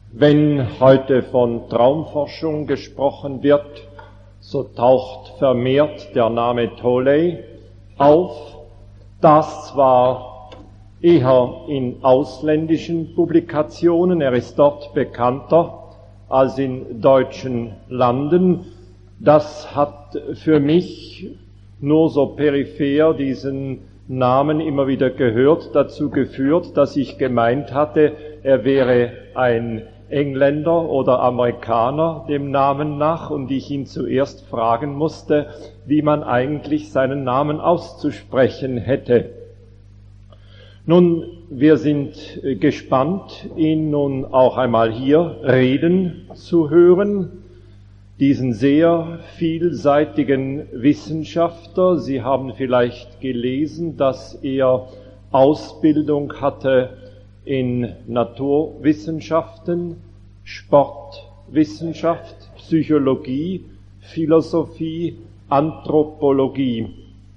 Wenn heute von Traumforschung gesprochen wird, so taucht vermehrt der Name Tholey auf, das zwar eher in ausländischen Publikationen, er ist dort bekannter als in deutschen Landen. Das hat für mich nur so peripher diesen Namen immer wieder gehört, dazu geführt, dass ich gemeint hatte, er wäre ein Engländer oder Amerikaner dem Namen nach und ich ihn zuerst fragen musste, wie man eigentlich seinen Namen auszusprechen hätte. Nun, wir sind gespannt, ihn nun auch einmal hier reden zu hören, diesen sehr vielseitigen Wissenschaftler. Sie haben vielleicht gelesen, dass er Ausbildung hatte in Naturwissenschaften, Sportwissenschaft, Psychologie, Philosophie, Anthropologie.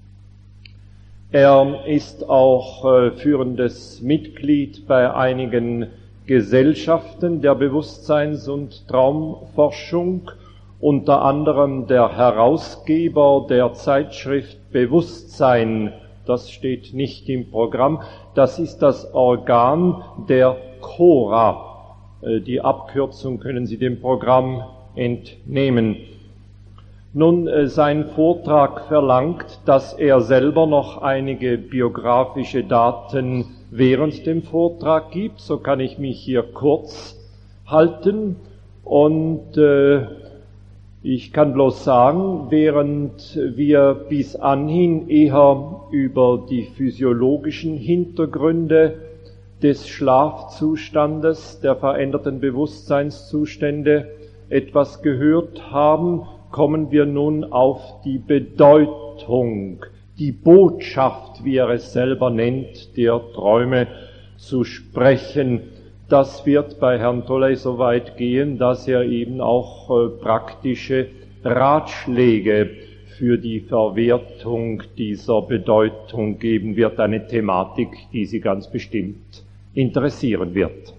Er ist auch führendes Mitglied bei einigen Gesellschaften der Bewusstseins- und Traumforschung, unter anderem der Herausgeber der Zeitschrift Bewusstsein. Das steht nicht im Programm. Das ist das Organ der Cora. Die Abkürzung können Sie dem Programm entnehmen. Nun, sein Vortrag verlangt, dass er selber noch einige biografische Daten während dem Vortrag gibt. So kann ich mich hier kurz halten und ich kann bloß sagen, während wir bis anhin eher über die physiologischen Hintergründe des Schlafzustandes, der veränderten Bewusstseinszustände etwas gehört haben, kommen wir nun auf die Bedeutung, die Botschaft, wie er es selber nennt, der Träume zu sprechen. Das wird bei Herrn Tholey so weit gehen, dass er eben auch praktische Ratschläge für die Verwertung dieser Bedeutung geben wird, eine Thematik, die Sie ganz bestimmt interessieren wird.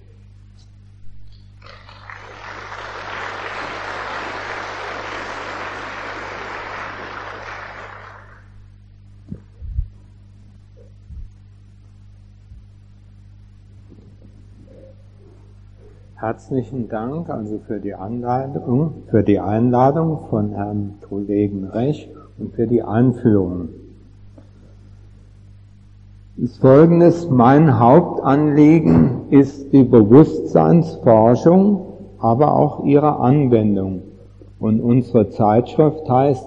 Herzlichen Dank also für die Einladung von Herrn Kollegen Rech und für die Einführung. Das Folgendes: Mein Hauptanliegen ist die Bewusstseinsforschung, aber auch ihre Anwendung. Und unsere Zeitschrift heißt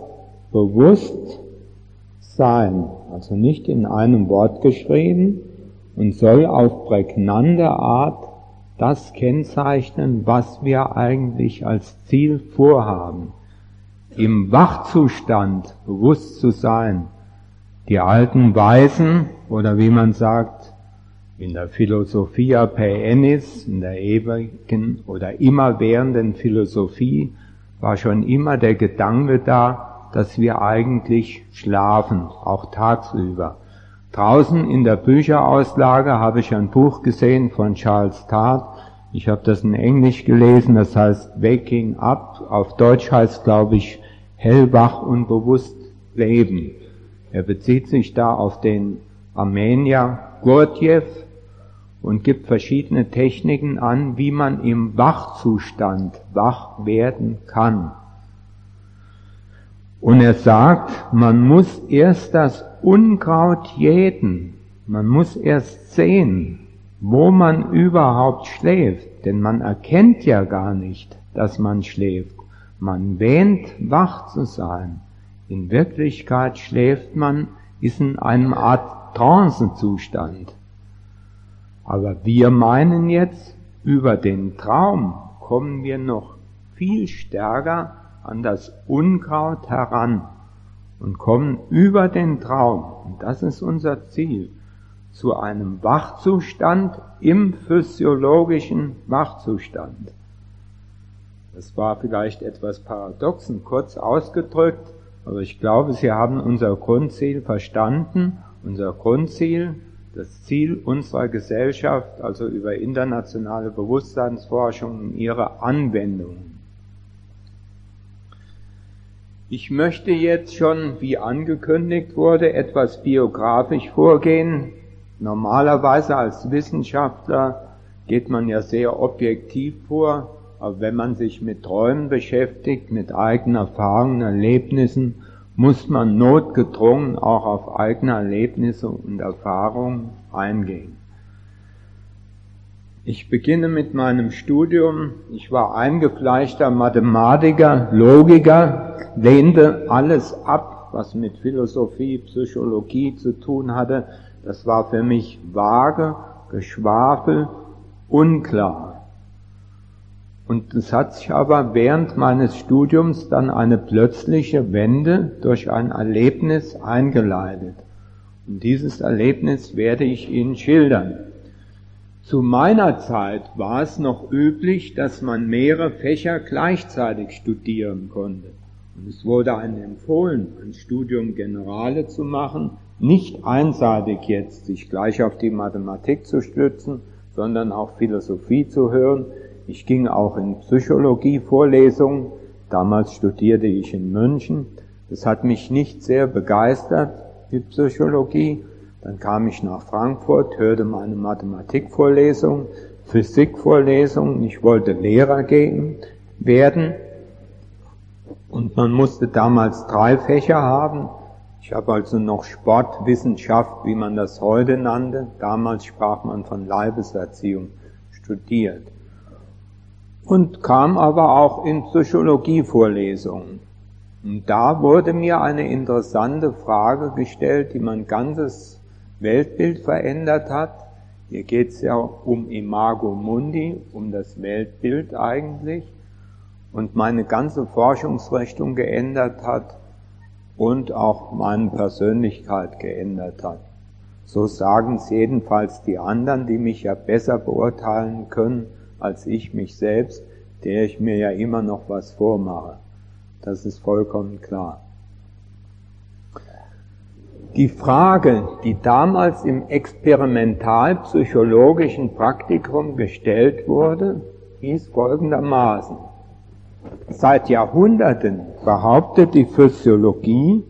Bewusstsein, also nicht in einem Wort geschrieben, und soll auf prägnante Art das kennzeichnen, was wir eigentlich als Ziel vorhaben. Im Wachzustand bewusst zu sein. Die alten Weisen, oder wie man sagt, in der Philosophia perennis, in der ewigen oder immerwährenden Philosophie, war schon immer der Gedanke da, dass wir eigentlich schlafen, auch tagsüber. Draußen in der Bücherauslage habe ich ein Buch gesehen von Charles Tart. Ich habe das in Englisch gelesen, das heißt Waking Up. Auf Deutsch heißt, glaube ich, hellwach und bewusst leben. Er bezieht sich da auf den Armenier Gurdjieff und gibt verschiedene Techniken an, wie man im Wachzustand wach werden kann. Und er sagt, man muss erst das Unkraut jäten, man muss erst sehen, wo man überhaupt schläft, denn man erkennt ja gar nicht, dass man schläft. Man wähnt, wach zu sein. In Wirklichkeit schläft man, ist in einem Art Trancezustand. Aber wir meinen jetzt, über den Traum kommen wir noch viel stärker an das Unkraut heran und kommen über den Traum, und das ist unser Ziel, zu einem Wachzustand im physiologischen Wachzustand. Das war vielleicht etwas paradox und kurz ausgedrückt, aber ich glaube, Sie haben unser Grundziel verstanden. Unser Grundziel, das Ziel unserer Gesellschaft, also über internationale Bewusstseinsforschung und ihre Anwendungen. Ich möchte jetzt schon, wie angekündigt wurde, etwas biografisch vorgehen. Normalerweise als Wissenschaftler geht man ja sehr objektiv vor, aber wenn man sich mit Träumen beschäftigt, mit eigenen Erfahrungen, Erlebnissen, muss man notgedrungen auch auf eigene Erlebnisse und Erfahrungen eingehen. Ich beginne mit meinem Studium. Ich war eingefleischter Mathematiker, Logiker, lehnte alles ab, was mit Philosophie, Psychologie zu tun hatte. Das war für mich vage, Geschwafel, unklar. Und es hat sich aber während meines Studiums dann eine plötzliche Wende durch ein Erlebnis eingeleitet. Und dieses Erlebnis werde ich Ihnen schildern. Zu meiner Zeit war es noch üblich, dass man mehrere Fächer gleichzeitig studieren konnte. Und es wurde einem empfohlen, ein Studium Generale zu machen, nicht einseitig jetzt sich gleich auf die Mathematik zu stützen, sondern auch Philosophie zu hören. Ich ging auch in Psychologie-Vorlesungen. Damals studierte ich in München. Das hat mich nicht sehr begeistert, die Psychologie. Dann kam ich nach Frankfurt, hörte meine Mathematikvorlesung, Physikvorlesung. Ich wollte Lehrer werden. Und man musste damals 3 Fächer haben. Ich habe also noch Sportwissenschaft, wie man das heute nannte. Damals sprach man von Leibeserziehung, studiert. Und kam aber auch in Psychologievorlesungen. Und da wurde mir eine interessante Frage gestellt, die mein ganzes Weltbild verändert hat. Hier geht es ja um Imago Mundi, um das Weltbild eigentlich, und meine ganze Forschungsrichtung geändert hat und auch meine Persönlichkeit geändert hat. So sagen es jedenfalls die anderen, die mich ja besser beurteilen können als ich mich selbst, der ich mir ja immer noch was vormache. Das ist vollkommen klar. Die Frage, die damals im experimentalpsychologischen Praktikum gestellt wurde, hieß folgendermaßen: Seit Jahrhunderten behauptet die Physiologie,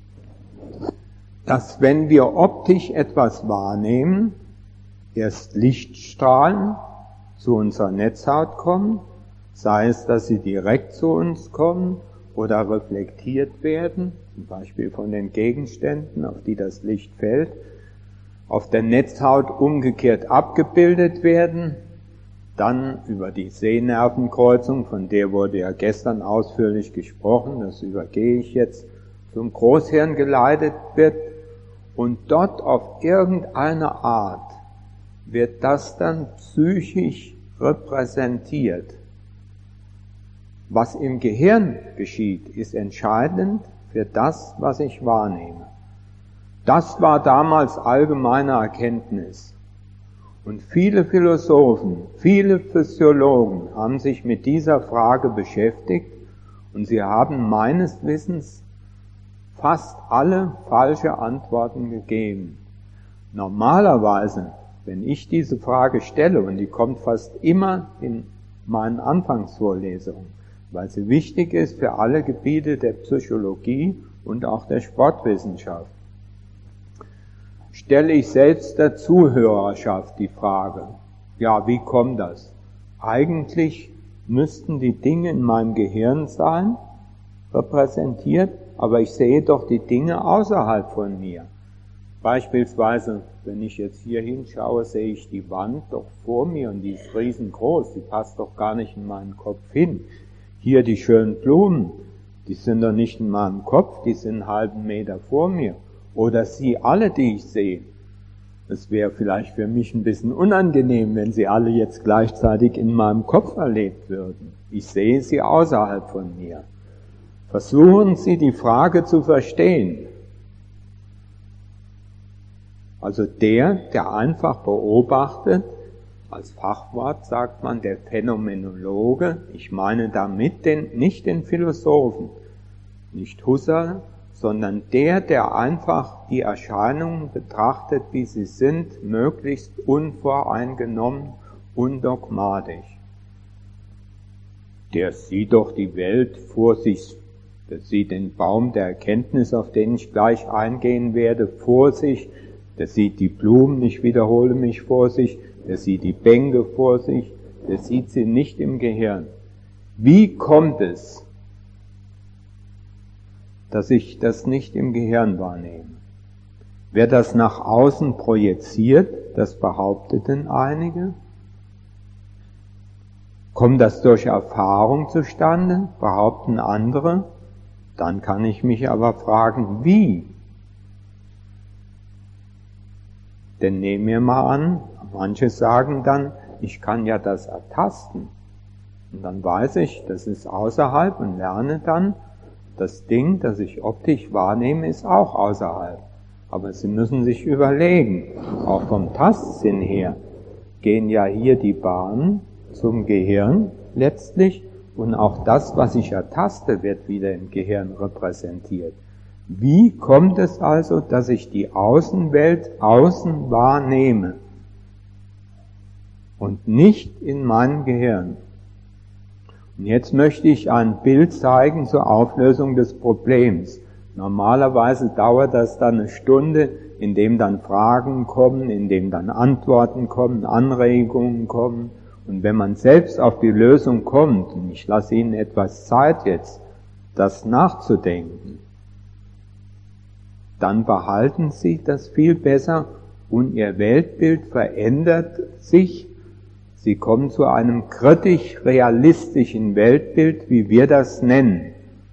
dass wenn wir optisch etwas wahrnehmen, erst Lichtstrahlen zu unserer Netzhaut kommen, sei es, dass sie direkt zu uns kommen oder reflektiert werden, zum Beispiel von den Gegenständen, auf die das Licht fällt, auf der Netzhaut umgekehrt abgebildet werden, dann über die Sehnervenkreuzung, von der wurde ja gestern ausführlich gesprochen, das übergehe ich jetzt, zum Großhirn geleitet wird und dort auf irgendeine Art wird das dann psychisch repräsentiert. Was im Gehirn geschieht, ist entscheidend für das, was ich wahrnehme. Das war damals allgemeine Erkenntnis. Und viele Philosophen, viele Physiologen haben sich mit dieser Frage beschäftigt und sie haben meines Wissens fast alle falsche Antworten gegeben. Normalerweise, wenn ich diese Frage stelle, und die kommt fast immer in meinen Anfangsvorlesungen, weil sie wichtig ist für alle Gebiete der Psychologie und auch der Sportwissenschaft, stelle ich selbst der Zuhörerschaft die Frage, ja, wie kommt das? Eigentlich müssten die Dinge in meinem Gehirn sein, repräsentiert, aber ich sehe doch die Dinge außerhalb von mir. Beispielsweise, wenn ich jetzt hier hinschaue, sehe ich die Wand doch vor mir und die ist riesengroß, die passt doch gar nicht in meinen Kopf hin. Hier die schönen Blumen, die sind doch nicht in meinem Kopf, die sind einen halben Meter vor mir. Oder Sie alle, die ich sehe. Es wäre vielleicht für mich ein bisschen unangenehm, wenn Sie alle jetzt gleichzeitig in meinem Kopf erlebt würden. Ich sehe sie außerhalb von mir. Versuchen Sie, die Frage zu verstehen. Also der einfach beobachtet, als Fachwort sagt man der Phänomenologe, ich meine damit nicht den Philosophen, nicht Husserl, sondern der einfach die Erscheinungen betrachtet, wie sie sind, möglichst unvoreingenommen, undogmatisch. Der sieht doch die Welt vor sich, der sieht den Baum der Erkenntnis, auf den ich gleich eingehen werde, vor sich, der sieht die Blumen, ich wiederhole mich, vor sich, der sieht die Bänke vor sich, der sieht sie nicht im Gehirn. Wie kommt es, dass ich das nicht im Gehirn wahrnehme? Wer das nach außen projiziert, das behaupteten einige. Kommt das durch Erfahrung zustande, behaupten andere. Dann kann ich mich aber fragen, wie? Denn nehmen wir mal an, manche sagen dann, ich kann ja das ertasten. Und dann weiß ich, das ist außerhalb und lerne dann, das Ding, das ich optisch wahrnehme, ist auch außerhalb. Aber Sie müssen sich überlegen, auch vom Tastsinn her, gehen ja hier die Bahnen zum Gehirn letztlich und auch das, was ich ertaste, wird wieder im Gehirn repräsentiert. Wie kommt es also, dass ich die Außenwelt außen wahrnehme und nicht in meinem Gehirn? Und jetzt möchte ich ein Bild zeigen zur Auflösung des Problems. Normalerweise dauert das dann eine Stunde, in dem dann Fragen kommen, in dem dann Antworten kommen, Anregungen kommen. Und wenn man selbst auf die Lösung kommt, und ich lasse Ihnen etwas Zeit jetzt, das nachzudenken, dann behalten Sie das viel besser und Ihr Weltbild verändert sich. Sie kommen zu einem kritisch-realistischen Weltbild, wie wir das nennen,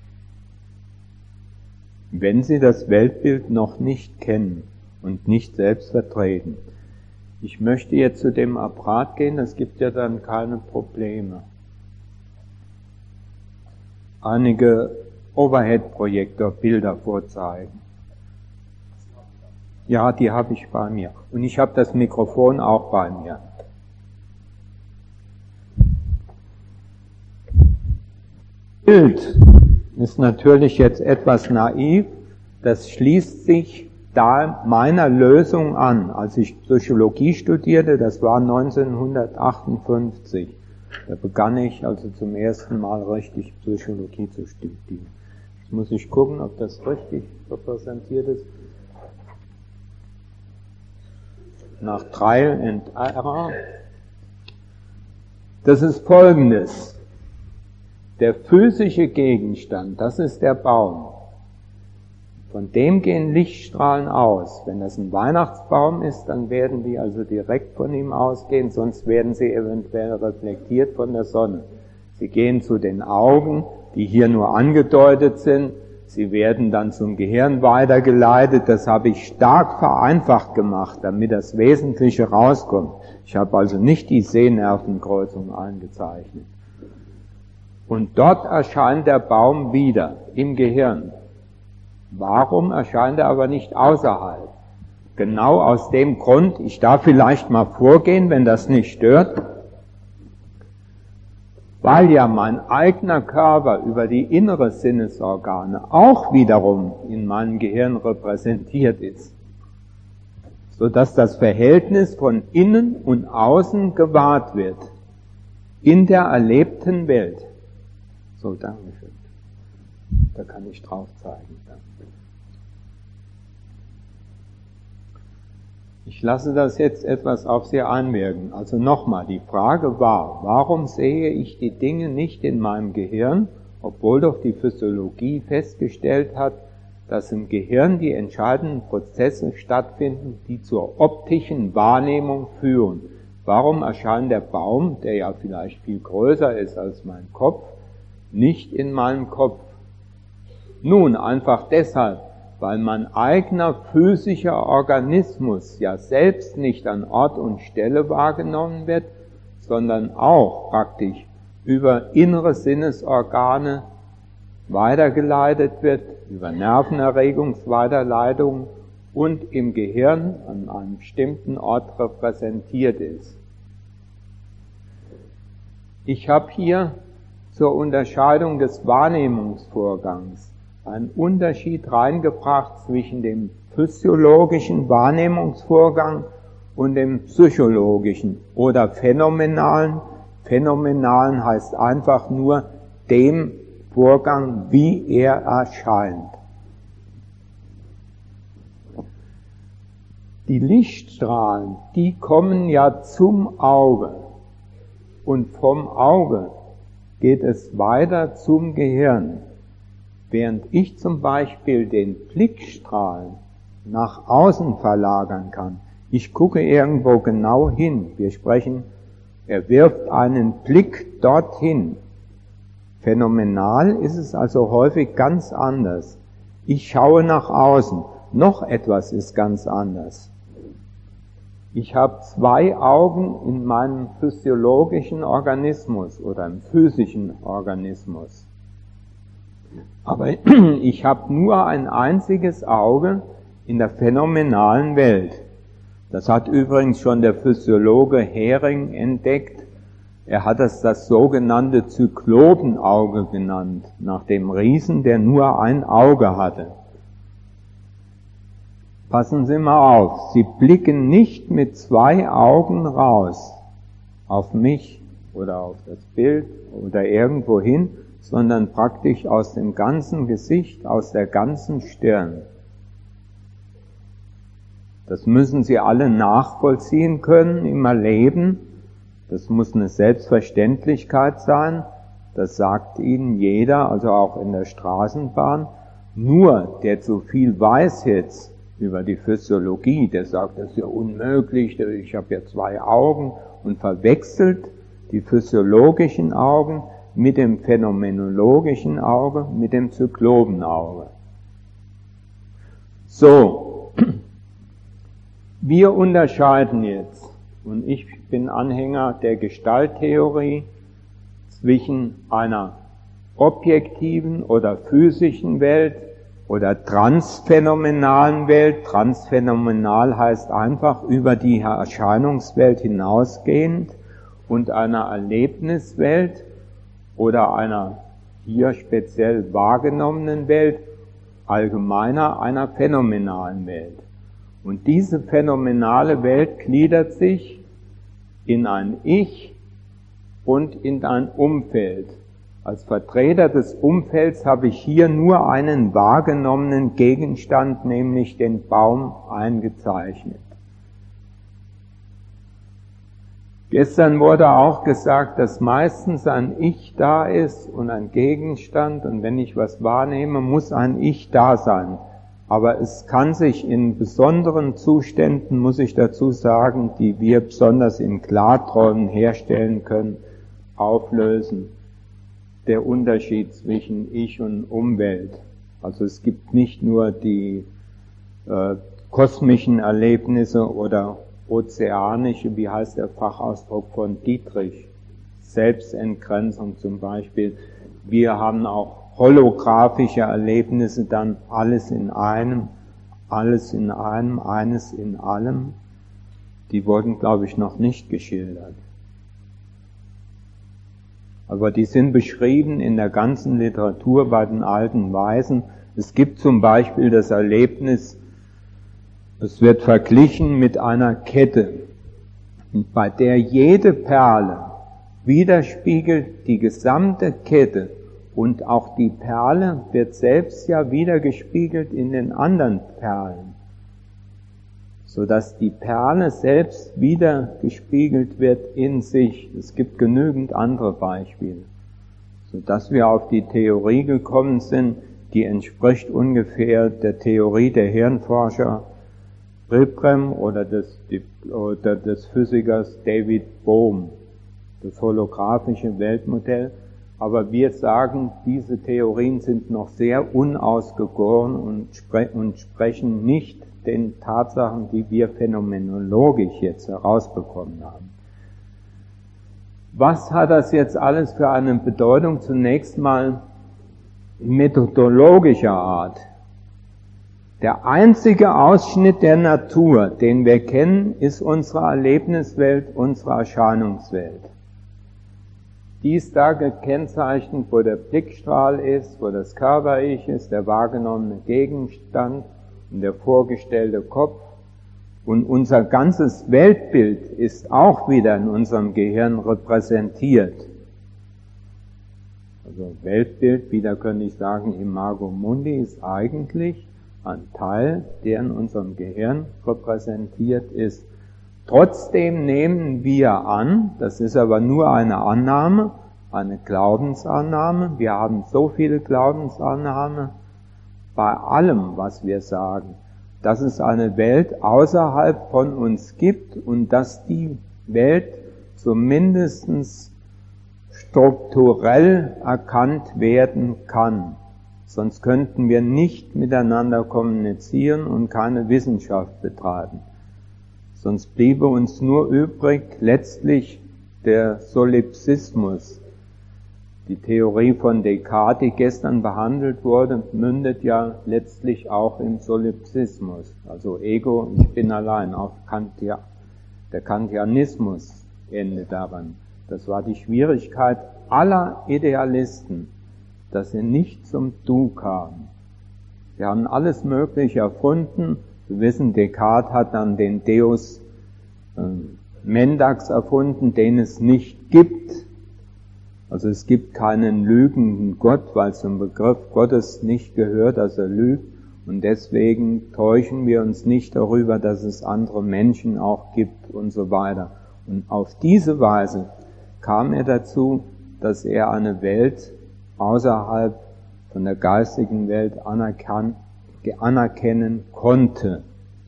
wenn Sie das Weltbild noch nicht kennen und nicht selbst vertreten. Ich möchte jetzt zu dem Apparat gehen, das gibt ja dann keine Probleme. Einige Overhead-Projektor-Bilder vorzeigen. Ja, die habe ich bei mir. Und ich habe das Mikrofon auch bei mir. Bild ist natürlich jetzt etwas naiv, das schließt sich da meiner Lösung an. Als ich Psychologie studierte, das war 1958, da begann ich also zum ersten Mal richtig Psychologie zu studieren. Jetzt muss ich gucken, ob das richtig repräsentiert ist. Nach Trial and Error. Das ist Folgendes. Der physische Gegenstand, das ist der Baum. Von dem gehen Lichtstrahlen aus. Wenn das ein Weihnachtsbaum ist, dann werden die also direkt von ihm ausgehen, sonst werden sie eventuell reflektiert von der Sonne. Sie gehen zu den Augen, die hier nur angedeutet sind. Sie werden dann zum Gehirn weitergeleitet. Das habe ich stark vereinfacht gemacht, damit das Wesentliche rauskommt. Ich habe also nicht die Sehnervenkreuzung eingezeichnet. Und dort erscheint der Baum wieder im Gehirn. Warum erscheint er aber nicht außerhalb? Genau aus dem Grund, ich darf vielleicht mal vorgehen, wenn das nicht stört, weil ja mein eigener Körper über die innere Sinnesorgane auch wiederum in meinem Gehirn repräsentiert ist, sodass das Verhältnis von innen und außen gewahrt wird in der erlebten Welt. So, danke schön. Da kann ich drauf zeigen. Ich lasse das jetzt etwas auf Sie einwirken. Also nochmal, die Frage war, warum sehe ich die Dinge nicht in meinem Gehirn, obwohl doch die Physiologie festgestellt hat, dass im Gehirn die entscheidenden Prozesse stattfinden, die zur optischen Wahrnehmung führen. Warum erscheint der Baum, der ja vielleicht viel größer ist als mein Kopf, nicht in meinem Kopf? Nun, einfach deshalb, weil mein eigener physischer Organismus ja selbst nicht an Ort und Stelle wahrgenommen wird, sondern auch praktisch über innere Sinnesorgane weitergeleitet wird, über Nervenerregungsweiterleitung und im Gehirn an einem bestimmten Ort repräsentiert ist. Ich habe hier zur Unterscheidung des Wahrnehmungsvorgangs einen Unterschied reingebracht zwischen dem physiologischen Wahrnehmungsvorgang und dem psychologischen oder phänomenalen. Phänomenalen heißt einfach nur dem Vorgang, wie er erscheint. Die Lichtstrahlen, die kommen ja zum Auge und vom Auge geht es weiter zum Gehirn. Während ich zum Beispiel den Blickstrahl nach außen verlagern kann. Ich gucke irgendwo genau hin. Wir sprechen, er wirft einen Blick dorthin. Phänomenal ist es also häufig ganz anders. Ich schaue nach außen. Noch etwas ist ganz anders. Ich habe zwei Augen in meinem physiologischen Organismus oder im physischen Organismus. Aber ich habe nur ein einziges Auge in der phänomenalen Welt. Das hat übrigens schon der Physiologe Hering entdeckt. Er hat es das sogenannte Zyklopenauge genannt, nach dem Riesen, der nur ein Auge hatte. Passen Sie mal auf, Sie blicken nicht mit zwei Augen raus auf mich oder auf das Bild oder irgendwo hin, sondern praktisch aus dem ganzen Gesicht, aus der ganzen Stirn. Das müssen Sie alle nachvollziehen können im Erleben. Das muss eine Selbstverständlichkeit sein. Das sagt Ihnen jeder, also auch in der Straßenbahn. Nur, der zu viel weiß jetzt über die Physiologie, der sagt, das ist ja unmöglich, ich habe ja zwei Augen und verwechselt die physiologischen Augen mit dem phänomenologischen Auge, mit dem Zyklopenauge. So, wir unterscheiden jetzt, und ich bin Anhänger der Gestalttheorie, zwischen einer objektiven oder physischen Welt oder transphänomenalen Welt. Transphänomenal heißt einfach über die Erscheinungswelt hinausgehend, und einer Erlebniswelt oder einer hier speziell wahrgenommenen Welt, allgemeiner einer phänomenalen Welt. Und diese phänomenale Welt gliedert sich in ein Ich und in ein Umfeld. Als Vertreter des Umfelds habe ich hier nur einen wahrgenommenen Gegenstand, nämlich den Baum, eingezeichnet. Gestern wurde auch gesagt, dass meistens ein Ich da ist und ein Gegenstand, und wenn ich was wahrnehme, muss ein Ich da sein. Aber es kann sich in besonderen Zuständen, muss ich dazu sagen, die wir besonders in Klarträumen herstellen können, auflösen, der Unterschied zwischen Ich und Umwelt. Also es gibt nicht nur die kosmischen Erlebnisse oder ozeanische, wie heißt der Fachausdruck von Dietrich, Selbstentgrenzung zum Beispiel. Wir haben auch holographische Erlebnisse, dann alles in einem, eines in allem. Die wurden, glaube ich, noch nicht geschildert. Aber die sind beschrieben in der ganzen Literatur bei den alten Weisen. Es gibt zum Beispiel das Erlebnis, es wird verglichen mit einer Kette, bei der jede Perle widerspiegelt die gesamte Kette, und auch die Perle wird selbst ja wiedergespiegelt in den anderen Perlen, sodass die Perle selbst wiedergespiegelt wird in sich. Es gibt genügend andere Beispiele, sodass wir auf die Theorie gekommen sind, die entspricht ungefähr der Theorie der Hirnforscher Pilgrim oder des Physikers David Bohm, das holographische Weltmodell. Aber wir sagen, diese Theorien sind noch sehr unausgegoren und sprechen nicht den Tatsachen, die wir phänomenologisch jetzt herausbekommen haben. Was hat das jetzt alles für eine Bedeutung? Zunächst mal methodologischer Art. Der einzige Ausschnitt der Natur, den wir kennen, ist unsere Erlebniswelt, unsere Erscheinungswelt. dies da gekennzeichnet, wo der Blickstrahl ist, wo das Körper-Ich ist, der wahrgenommene Gegenstand und der vorgestellte Kopf. Und unser ganzes Weltbild ist auch wieder in unserem Gehirn repräsentiert. Also Weltbild, wieder könnte ich sagen, Imago Mundi ist eigentlich ein Teil, der in unserem Gehirn repräsentiert ist. Trotzdem nehmen wir an, das ist aber nur eine Annahme, eine Glaubensannahme, wir haben so viele Glaubensannahmen bei allem, was wir sagen, dass es eine Welt außerhalb von uns gibt und dass die Welt zumindest strukturell erkannt werden kann. Sonst könnten wir nicht miteinander kommunizieren und keine Wissenschaft betreiben. Sonst bliebe uns nur übrig letztlich der Solipsismus. Die Theorie von Descartes, die gestern behandelt wurde, mündet ja letztlich auch im Solipsismus. Also Ego, ich bin allein. Auch der Kantianismus endet daran. Das war die Schwierigkeit aller Idealisten, dass sie nicht zum Du kamen. Sie haben alles Mögliche erfunden. Sie wissen, Descartes hat dann den Deus Mendax erfunden, den es nicht gibt. Also es gibt keinen lügenden Gott, weil zum Begriff Gottes nicht gehört, dass er lügt. Und deswegen täuschen wir uns nicht darüber, dass es andere Menschen auch gibt und so weiter. Und auf diese Weise kam er dazu, dass er eine Welt außerhalb von der geistigen Welt anerkennen konnte.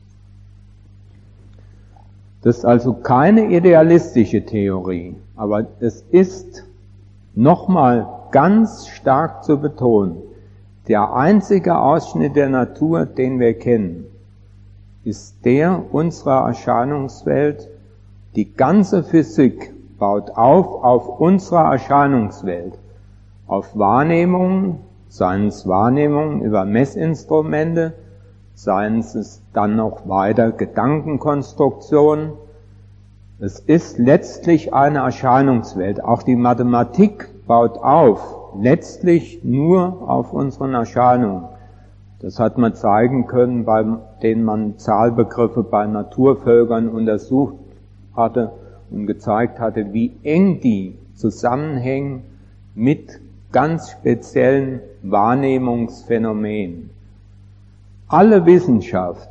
Das ist also keine idealistische Theorie, aber es ist nochmal ganz stark zu betonen, der einzige Ausschnitt der Natur, den wir kennen, ist der unserer Erscheinungswelt. Die ganze Physik baut auf unserer Erscheinungswelt, auf Wahrnehmungen, seien es Wahrnehmungen über Messinstrumente, seien es dann noch weiter Gedankenkonstruktionen. Es ist letztlich eine Erscheinungswelt. Auch die Mathematik baut letztlich nur auf unseren Erscheinungen. Das hat man zeigen können, bei denen man Zahlbegriffe bei Naturvölkern untersucht hatte und gezeigt hatte, wie eng die zusammenhängen mit ganz speziellen Wahrnehmungsphänomenen. Alle Wissenschaft,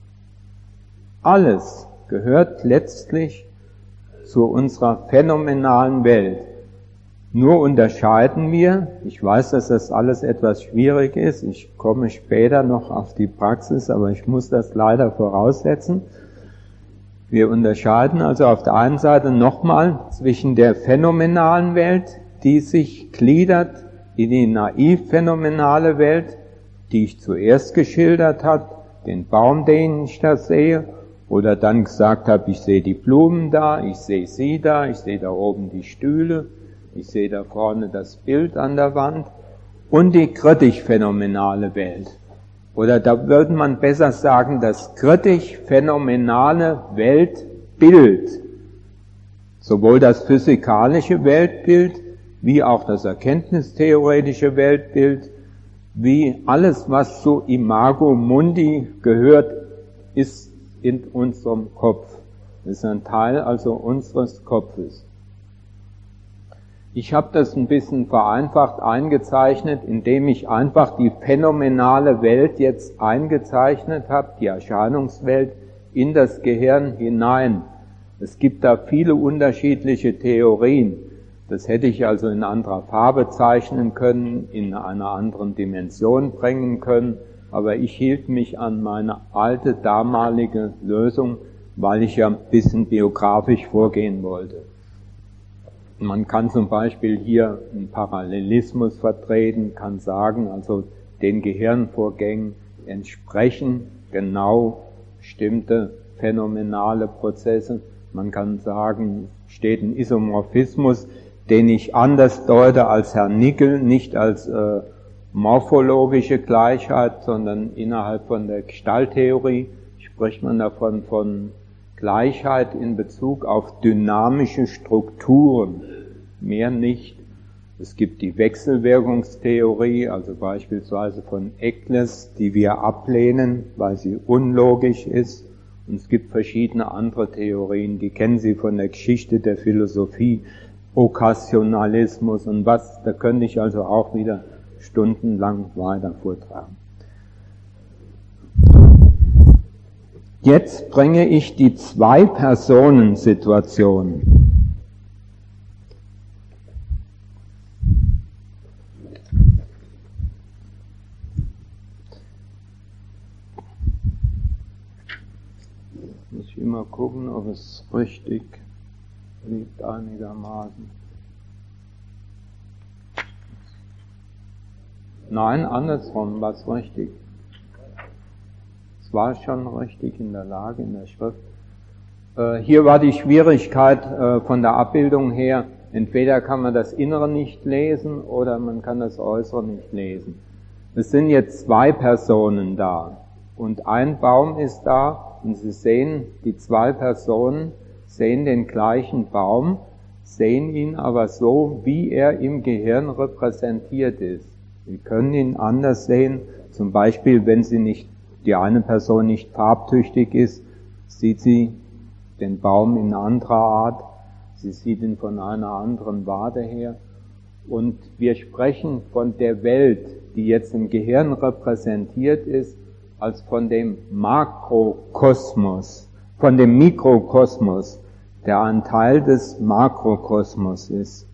alles gehört letztlich zu unserer phänomenalen Welt. Nur unterscheiden wir, ich weiß, dass das alles etwas schwierig ist, ich komme später noch auf die Praxis, aber ich muss das leider voraussetzen. Wir unterscheiden also auf der einen Seite nochmal zwischen der phänomenalen Welt, die sich gliedert in die naiv-phänomenale Welt, die ich zuerst geschildert habe, den Baum, den ich da sehe, oder dann gesagt habe, ich sehe die Blumen da, ich sehe sie da, ich sehe da oben die Stühle, ich sehe da vorne das Bild an der Wand, und die kritisch-phänomenale Welt. Oder da würde man besser sagen, das kritisch-phänomenale Weltbild. Sowohl das physikalische Weltbild, wie auch das erkenntnistheoretische Weltbild, wie alles, was zu Imago Mundi gehört, ist in unserem Kopf. Das ist ein Teil also unseres Kopfes. Ich habe das ein bisschen vereinfacht eingezeichnet, indem ich einfach die phänomenale Welt jetzt eingezeichnet habe, die Erscheinungswelt, in das Gehirn hinein. Es gibt da viele unterschiedliche Theorien. Das hätte ich also in anderer Farbe zeichnen können, in einer anderen Dimension bringen können, aber ich hielt mich an meine alte, damalige Lösung, weil ich ja ein bisschen biografisch vorgehen wollte. Man kann zum Beispiel hier einen Parallelismus vertreten, kann sagen, also den Gehirnvorgängen entsprechen genau bestimmte phänomenale Prozesse. Man kann sagen, steht ein Isomorphismus, den ich anders deute als Herr Nickel, nicht als morphologische Gleichheit, sondern innerhalb von der Gestalttheorie spricht man davon von Gleichheit in Bezug auf dynamische Strukturen. mehr nicht. Es gibt die Wechselwirkungstheorie, also beispielsweise von Eccles, die wir ablehnen, weil sie unlogisch ist. Und es gibt verschiedene andere Theorien, die kennen Sie von der Geschichte der Philosophie, Okkasionalismus und was, da könnte ich also auch wieder stundenlang weiter vortragen. Jetzt bringe ich die Zwei-Personen-Situation. Muss ich immer gucken, ob es richtig liegt einigermaßen. Nein, andersrum war es richtig. Es war schon richtig in der Lage, in der Schrift. Hier war die Schwierigkeit von der Abbildung her, entweder kann man das Innere nicht lesen oder man kann das Äußere nicht lesen. Es sind jetzt zwei Personen da und ein Baum ist da und Sie sehen, die zwei Personen sehen den gleichen Baum, sehen ihn aber so, wie er im Gehirn repräsentiert ist. Sie können ihn anders sehen, zum Beispiel, wenn die eine Person nicht farbtüchtig ist, sieht sie den Baum in anderer Art, sie sieht ihn von einer anderen Warte her. Und wir sprechen von der Welt, die jetzt im Gehirn repräsentiert ist, als von dem Makrokosmos, von dem Mikrokosmos, der ein Teil des Makrokosmos ist.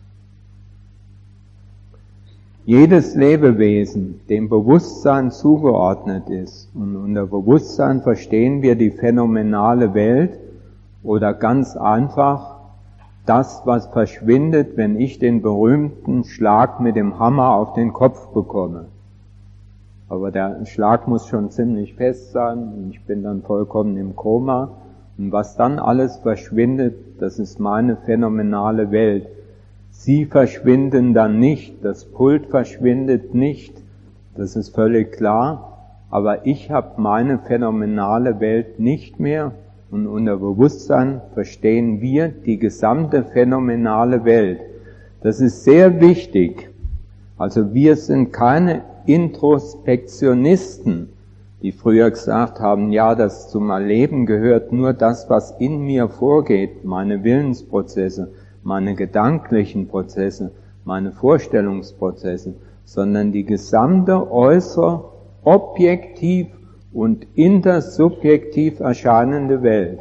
Jedes Lebewesen, dem Bewusstsein zugeordnet ist, und unter Bewusstsein verstehen wir die phänomenale Welt oder ganz einfach das, was verschwindet, wenn ich den berühmten Schlag mit dem Hammer auf den Kopf bekomme. Aber der Schlag muss schon ziemlich fest sein und ich bin dann vollkommen im Koma. Und was dann alles verschwindet, das ist meine phänomenale Welt. Sie verschwinden dann nicht, das Pult verschwindet nicht, das ist völlig klar, aber ich habe meine phänomenale Welt nicht mehr und unter Bewusstsein verstehen wir die gesamte phänomenale Welt. Das ist sehr wichtig. Also wir sind keine Introspektionisten, die früher gesagt haben, ja, das zum Erleben gehört nur das, was in mir vorgeht, meine Willensprozesse, meine gedanklichen Prozesse, meine Vorstellungsprozesse, sondern die gesamte äußere, objektiv und intersubjektiv erscheinende Welt.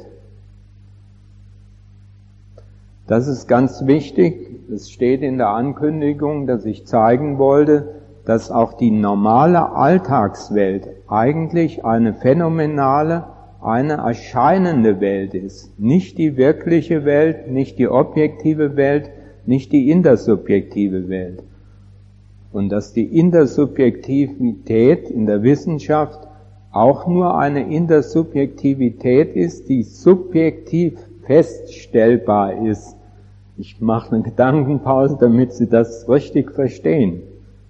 Das ist ganz wichtig. Es steht in der Ankündigung, dass ich zeigen wollte, dass auch die normale Alltagswelt eigentlich eine phänomenale, eine erscheinende Welt ist. Nicht die wirkliche Welt, nicht die objektive Welt, nicht die intersubjektive Welt. Und dass die Intersubjektivität in der Wissenschaft auch nur eine Intersubjektivität ist, die subjektiv feststellbar ist. Ich mache eine Gedankenpause, damit Sie das richtig verstehen.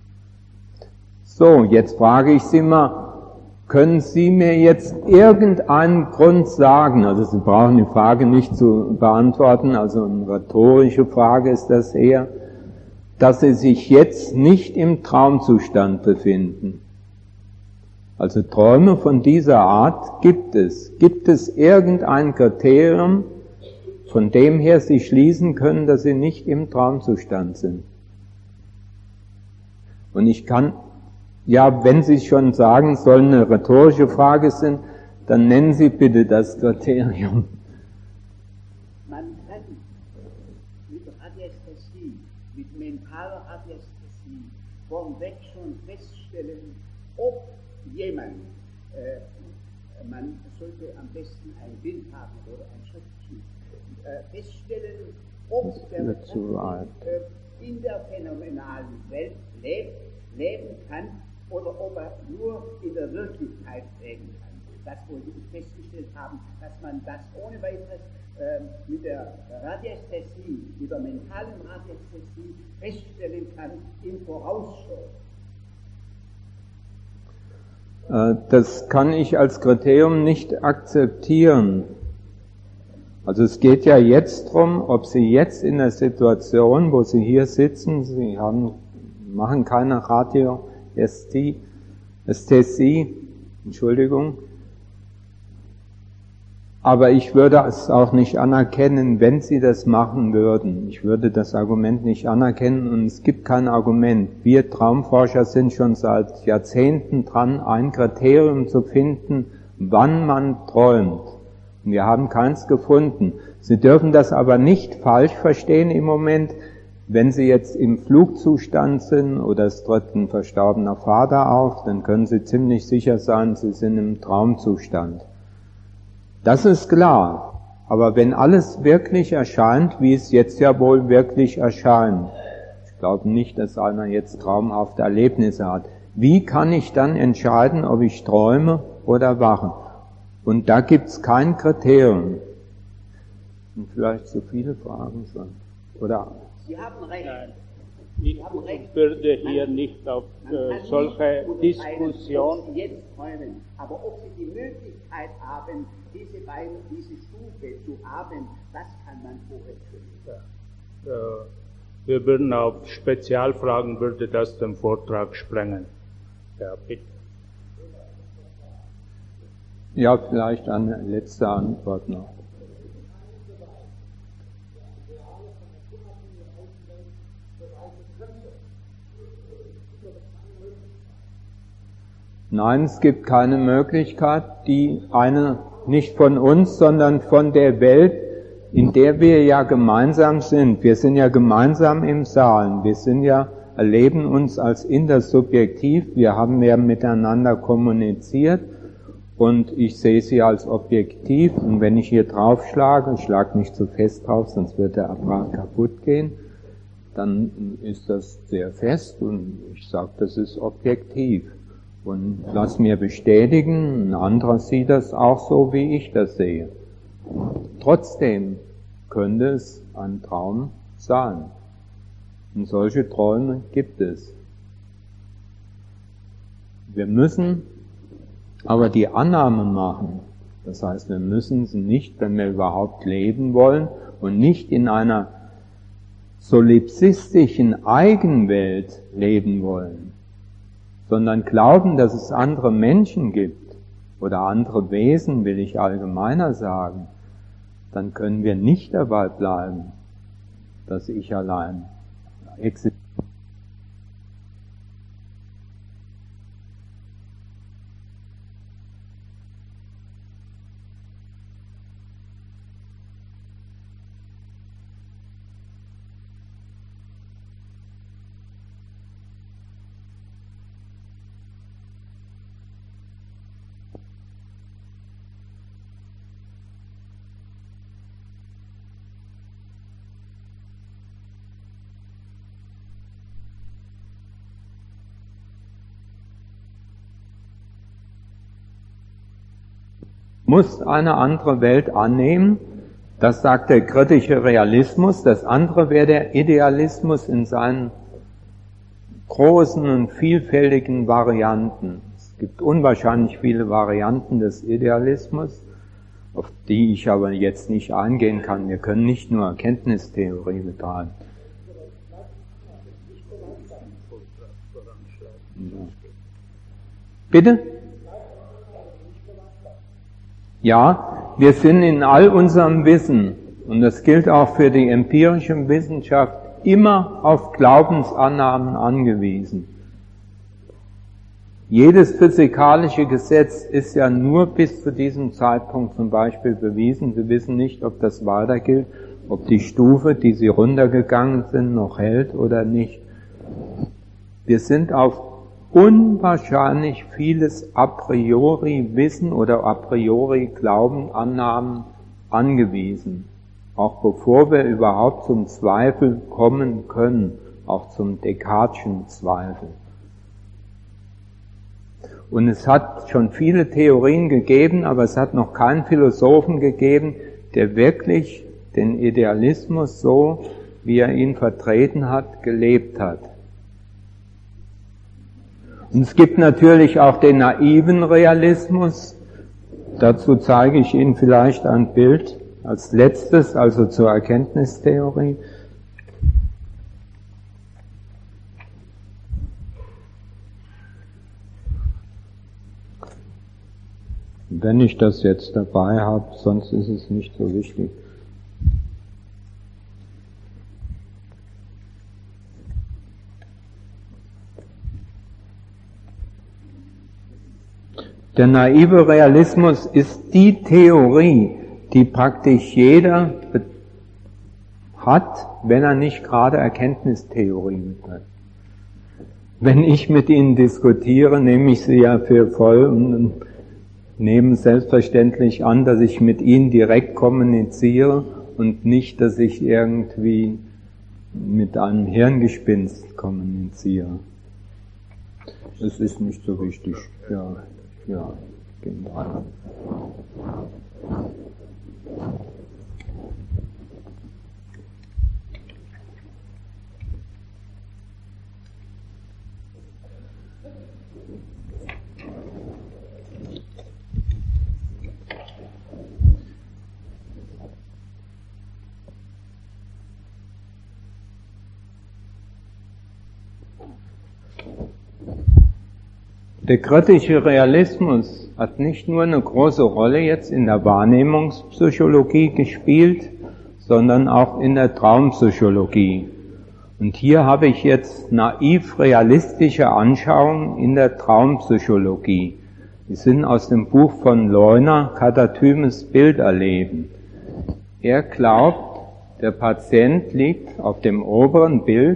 So, jetzt frage ich Sie mal, können Sie mir jetzt irgendeinen Grund sagen, also Sie brauchen die Frage nicht zu beantworten, also eine rhetorische Frage ist das eher, dass Sie sich jetzt nicht im Traumzustand befinden. Also Träume von dieser Art gibt es. Gibt es irgendein Kriterium, von dem her Sie schließen können, dass Sie nicht im Traumzustand sind? Und ich kann, ja, wenn Sie schon sagen, es soll eine rhetorische Frage sein, dann nennen Sie bitte das Kriterium. Man kann mit Radiästhesie, mit mentaler Radiästhesie vorweg schon feststellen, ob jemand, man sollte am besten ein Bild haben oder ein Schriftzug, feststellen, ob der in der phänomenalen Welt leben kann oder ob er nur in der Wirklichkeit leben kann. Das wollte ich festgestellt haben, dass man das ohne weiteres mit der Radiästhesie, mit der mentalen Radiästhesie feststellen kann im Vorausschau. Das kann ich als Kriterium nicht akzeptieren. Also es geht ja jetzt drum, ob Sie jetzt in der Situation, wo Sie hier sitzen, Sie machen keine Radioästhesie, aber ich würde es auch nicht anerkennen, wenn Sie das machen würden. Ich würde das Argument nicht anerkennen und es gibt kein Argument. Wir Traumforscher sind schon seit Jahrzehnten dran, ein Kriterium zu finden, wann man träumt. Und wir haben keins gefunden. Sie dürfen das aber nicht falsch verstehen im Moment, wenn Sie jetzt im Flugzustand sind oder es tritt ein verstorbener Vater auf, dann können Sie ziemlich sicher sein, Sie sind im Traumzustand. Das ist klar. Aber wenn alles wirklich erscheint, wie es jetzt ja wohl wirklich erscheint, ich glaube nicht, dass einer jetzt traumhafte Erlebnisse hat, wie kann ich dann entscheiden, ob ich träume oder wache? Und da gibt's kein Kriterium. Und vielleicht so viele Fragen sind. Oder? Sie haben recht. Ich würde hier nicht auf solche Diskussion. Ob Sie jetzt träumen, aber ob Sie die Möglichkeit haben, diese Stufe zu haben, das kann man vorher tun. Wir würden auf Spezialfragen, würde das den Vortrag sprengen. Ja, bitte. Ja, vielleicht eine letzte Antwort noch. Nein, es gibt keine Möglichkeit, die eine nicht von uns, sondern von der Welt, in der wir ja gemeinsam sind. Wir sind ja gemeinsam im Saal. Wir erleben uns als intersubjektiv. Wir haben ja miteinander kommuniziert und ich sehe sie als objektiv. Und wenn ich hier draufschlage, ich schlage nicht zu fest drauf, sonst wird der Apparat kaputt gehen, dann ist das sehr fest und ich sage, das ist objektiv. Und lass mir bestätigen, ein anderer sieht das auch so, wie ich das sehe. Trotzdem könnte es ein Traum sein. Und solche Träume gibt es. Wir müssen aber die Annahme machen. Das heißt, wir müssen sie nicht, wenn wir überhaupt leben wollen und nicht in einer solipsistischen Eigenwelt leben wollen, sondern glauben, dass es andere Menschen gibt oder andere Wesen, will ich allgemeiner sagen, dann können wir nicht dabei bleiben, dass ich allein existiere. Muss eine andere Welt annehmen, das sagt der kritische Realismus, das andere wäre der Idealismus in seinen großen und vielfältigen Varianten. Es gibt unwahrscheinlich viele Varianten des Idealismus, auf die ich aber jetzt nicht eingehen kann. Wir können nicht nur Erkenntnistheorie betreiben. Bitte? Ja, wir sind in all unserem Wissen, und das gilt auch für die empirische Wissenschaft, immer auf Glaubensannahmen angewiesen. Jedes physikalische Gesetz ist ja nur bis zu diesem Zeitpunkt zum Beispiel bewiesen. Sie wissen nicht, ob das weiter gilt, ob die Stufe, die Sie runtergegangen sind, noch hält oder nicht. Wir sind auf unwahrscheinlich vieles a priori Wissen oder a priori Glauben, Annahmen angewiesen. Auch bevor wir überhaupt zum Zweifel kommen können, auch zum Descartes'schen Zweifel. Und es hat schon viele Theorien gegeben, aber es hat noch keinen Philosophen gegeben, der wirklich den Idealismus so, wie er ihn vertreten hat, gelebt hat. Und es gibt natürlich auch den naiven Realismus. Dazu zeige ich Ihnen vielleicht ein Bild. als letztes, also zur Erkenntnistheorie. Wenn ich das jetzt dabei habe, sonst ist es nicht so wichtig. Der naive Realismus ist die Theorie, die praktisch jeder hat, wenn er nicht gerade Erkenntnistheorien hat. Wenn ich mit Ihnen diskutiere, nehme ich Sie ja für voll und nehme selbstverständlich an, dass ich mit Ihnen direkt kommuniziere und nicht, dass ich irgendwie mit einem Hirngespinst kommuniziere. Das ist nicht so wichtig. Ja, gehen wir weiter. Der kritische Realismus hat nicht nur eine große Rolle jetzt in der Wahrnehmungspsychologie gespielt, sondern auch in der Traumpsychologie. Und hier habe ich jetzt naiv-realistische Anschauungen in der Traumpsychologie. Die sind aus dem Buch von Leuner, Katatymes Bilderleben. Er glaubt, der Patient liegt auf dem oberen Bild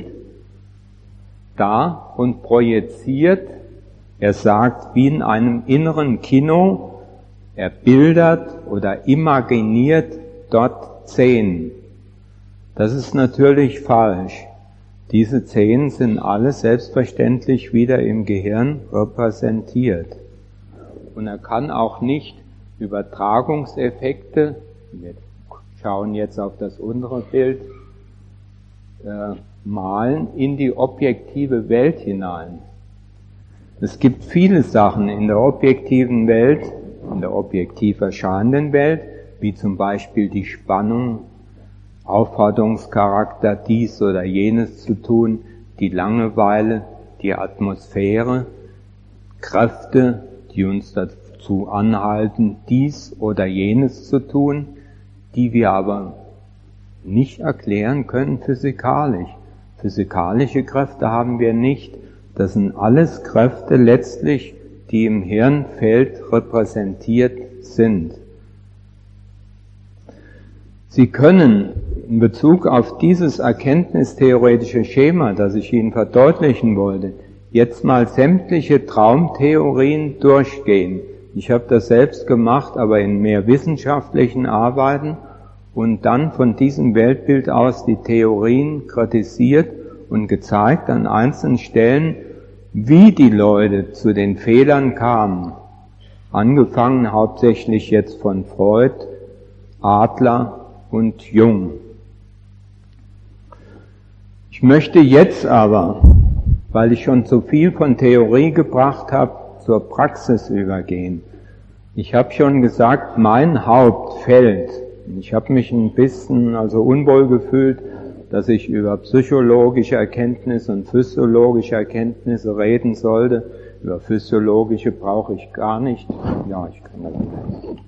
da und projiziert. Er sagt, wie in einem inneren Kino, er bildert oder imaginiert dort Szenen. Das ist natürlich falsch. Diese Szenen sind alle selbstverständlich wieder im Gehirn repräsentiert. Und er kann auch nicht Übertragungseffekte, wir schauen jetzt auf das untere Bild, malen in die objektive Welt hinein. Es gibt viele Sachen in der objektiven Welt, in der objektiv erscheinenden Welt, wie zum Beispiel die Spannung, Aufforderungscharakter, dies oder jenes zu tun, die Langeweile, die Atmosphäre, Kräfte, die uns dazu anhalten, dies oder jenes zu tun, die wir aber nicht erklären können physikalisch. Physikalische Kräfte haben wir nicht. Das sind alles Kräfte letztlich, die im Hirnfeld repräsentiert sind. Sie können in Bezug auf dieses erkenntnistheoretische Schema, das ich Ihnen verdeutlichen wollte, jetzt mal sämtliche Traumtheorien durchgehen. Ich habe das selbst gemacht, aber in mehr wissenschaftlichen Arbeiten und dann von diesem Weltbild aus die Theorien kritisiert und gezeigt an einzelnen Stellen, wie die Leute zu den Fehlern kamen. Angefangen hauptsächlich jetzt von Freud, Adler und Jung. Ich möchte jetzt aber, weil ich schon zu viel von Theorie gebracht habe, zur Praxis übergehen. Ich habe schon gesagt, mein Hauptfeld, ich habe mich ein bisschen unwohl gefühlt, dass ich über psychologische Erkenntnisse und physiologische Erkenntnisse reden sollte. Über physiologische brauche ich gar nicht. Ja, ich kann das nicht.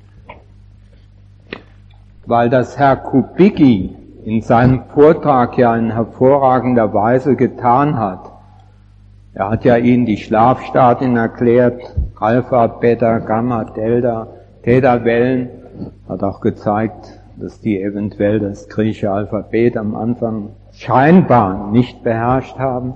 Weil das Herr Kubicki in seinem Vortrag ja in hervorragender Weise getan hat. Er hat ja Ihnen die Schlafstadien erklärt, Alpha, Beta, Gamma, Delta, Theta-Wellen, hat auch gezeigt, dass die eventuell das griechische Alphabet am Anfang scheinbar nicht beherrscht haben.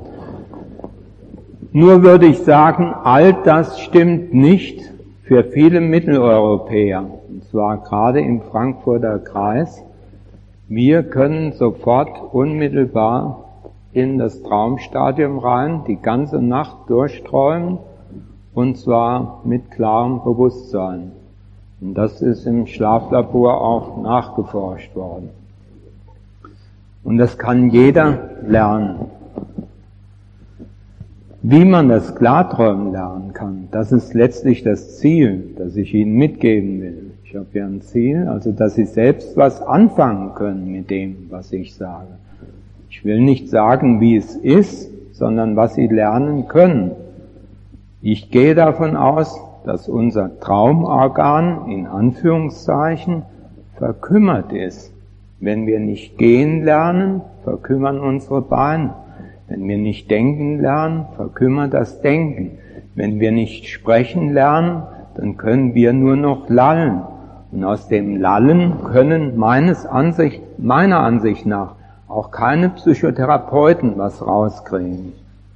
Nur würde ich sagen, all das stimmt nicht für viele Mitteleuropäer, und zwar gerade im Frankfurter Kreis. Wir können sofort unmittelbar in das Traumstadium rein, die ganze Nacht durchträumen, und zwar mit klarem Bewusstsein. Und das ist im Schlaflabor auch nachgeforscht worden. Und das kann jeder lernen. Wie man das Klarträumen lernen kann, das ist letztlich das Ziel, das ich Ihnen mitgeben will. Ich Ich habe ja ein Ziel, also dass Sie selbst was anfangen können mit dem, was ich sage. Ich will nicht sagen, wie es ist, sondern was Sie lernen können. Ich gehe davon aus, dass unser Traumorgan, in Anführungszeichen, verkümmert ist. Wenn wir nicht gehen lernen, verkümmern unsere Beine. Wenn wir nicht denken lernen, verkümmert das Denken. Wenn wir nicht sprechen lernen, dann können wir nur noch lallen. Und aus dem Lallen können meiner Ansicht nach auch keine Psychotherapeuten was rauskriegen.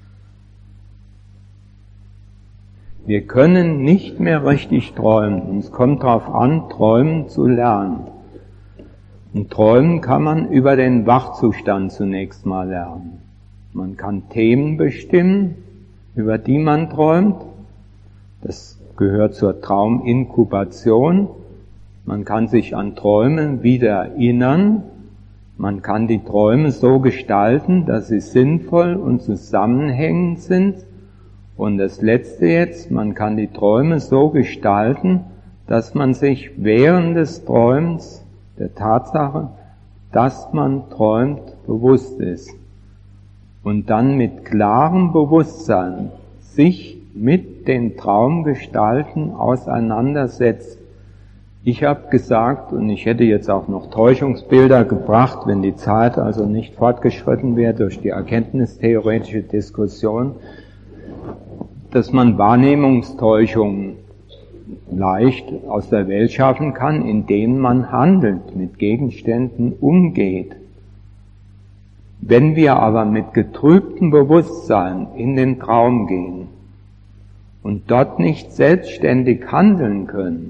Wir können nicht mehr richtig träumen. Es kommt darauf an, träumen zu lernen. Und träumen kann man über den Wachzustand zunächst mal lernen. Man kann Themen bestimmen, über die man träumt. Das gehört zur Trauminkubation. Man kann sich an Träume wieder erinnern. Man kann die Träume so gestalten, dass sie sinnvoll und zusammenhängend sind. Und das Letzte jetzt, man kann die Träume so gestalten, dass man sich während des Träumens der Tatsache, dass man träumt, bewusst ist. Und dann mit klarem Bewusstsein sich mit den Traumgestalten auseinandersetzt. Ich habe gesagt, und ich hätte jetzt auch noch Täuschungsbilder gebracht, wenn die Zeit also nicht fortgeschritten wäre durch die erkenntnistheoretische Diskussion, dass man Wahrnehmungstäuschungen leicht aus der Welt schaffen kann, indem man handelt, mit Gegenständen umgeht. Wenn wir aber mit getrübtem Bewusstsein in den Traum gehen und dort nicht selbstständig handeln können,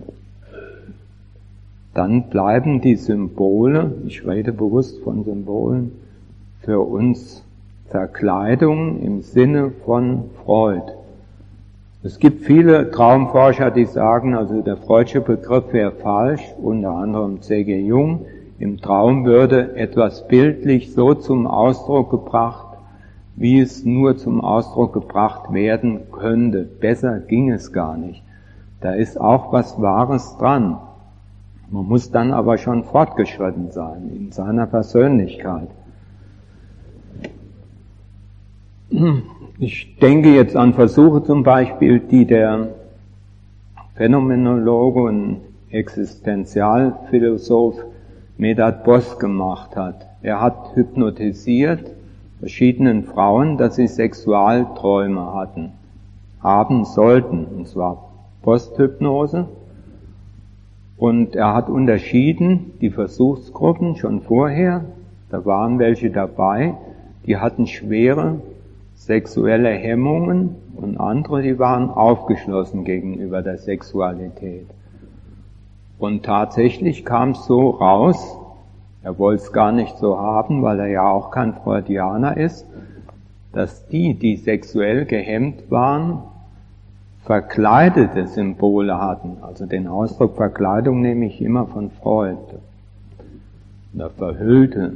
dann bleiben die Symbole, ich rede bewusst von Symbolen, für uns Verkleidung im Sinne von Freud. Es gibt viele Traumforscher, die sagen, also der Freudsche Begriff wäre falsch, unter anderem C.G. Jung. Im Traum würde etwas bildlich so zum Ausdruck gebracht, wie es nur zum Ausdruck gebracht werden könnte. Besser ging es gar nicht. Da ist auch was Wahres dran. Man muss dann aber schon fortgeschritten sein in seiner Persönlichkeit. Ich denke jetzt an Versuche zum Beispiel, die der Phänomenologe und Existenzialphilosoph Medard Boss gemacht hat. Er hat hypnotisiert verschiedenen Frauen, dass sie Sexualträume haben sollten, und zwar Posthypnose. Und er hat unterschieden, die Versuchsgruppen schon vorher, da waren welche dabei, die hatten schwere sexuelle Hemmungen und andere, die waren aufgeschlossen gegenüber der Sexualität. Und tatsächlich kam es so raus, er wollte es gar nicht so haben, weil er ja auch kein Freudianer ist, dass die sexuell gehemmt waren, verkleidete Symbole hatten. Also den Ausdruck Verkleidung nehme ich immer von Freud. Oder verhüllte.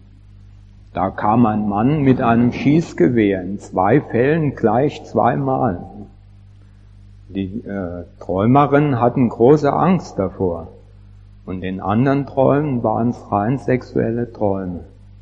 Da kam ein Mann mit einem Schießgewehr, in 2 Fällen gleich 2-mal. Die Träumerinnen hatten große Angst davor. Und in anderen Träumen waren es rein sexuelle Träume.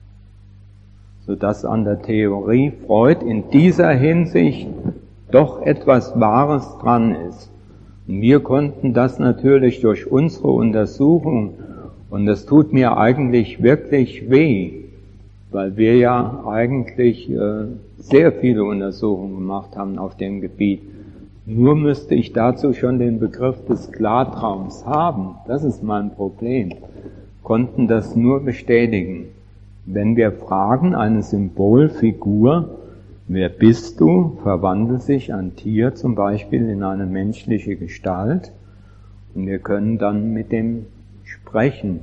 Sodass an der Theorie Freud in dieser Hinsicht doch etwas Wahres dran ist. Und wir konnten das natürlich durch unsere Untersuchung, und das tut mir eigentlich wirklich weh, weil wir ja eigentlich sehr viele Untersuchungen gemacht haben auf dem Gebiet. Nur müsste ich dazu schon den Begriff des Klartraums haben. Das ist mein Problem. Konnten das nur bestätigen. Wenn wir fragen, eine Symbolfigur, wer bist du, verwandelt sich ein Tier zum Beispiel in eine menschliche Gestalt und wir können dann mit dem sprechen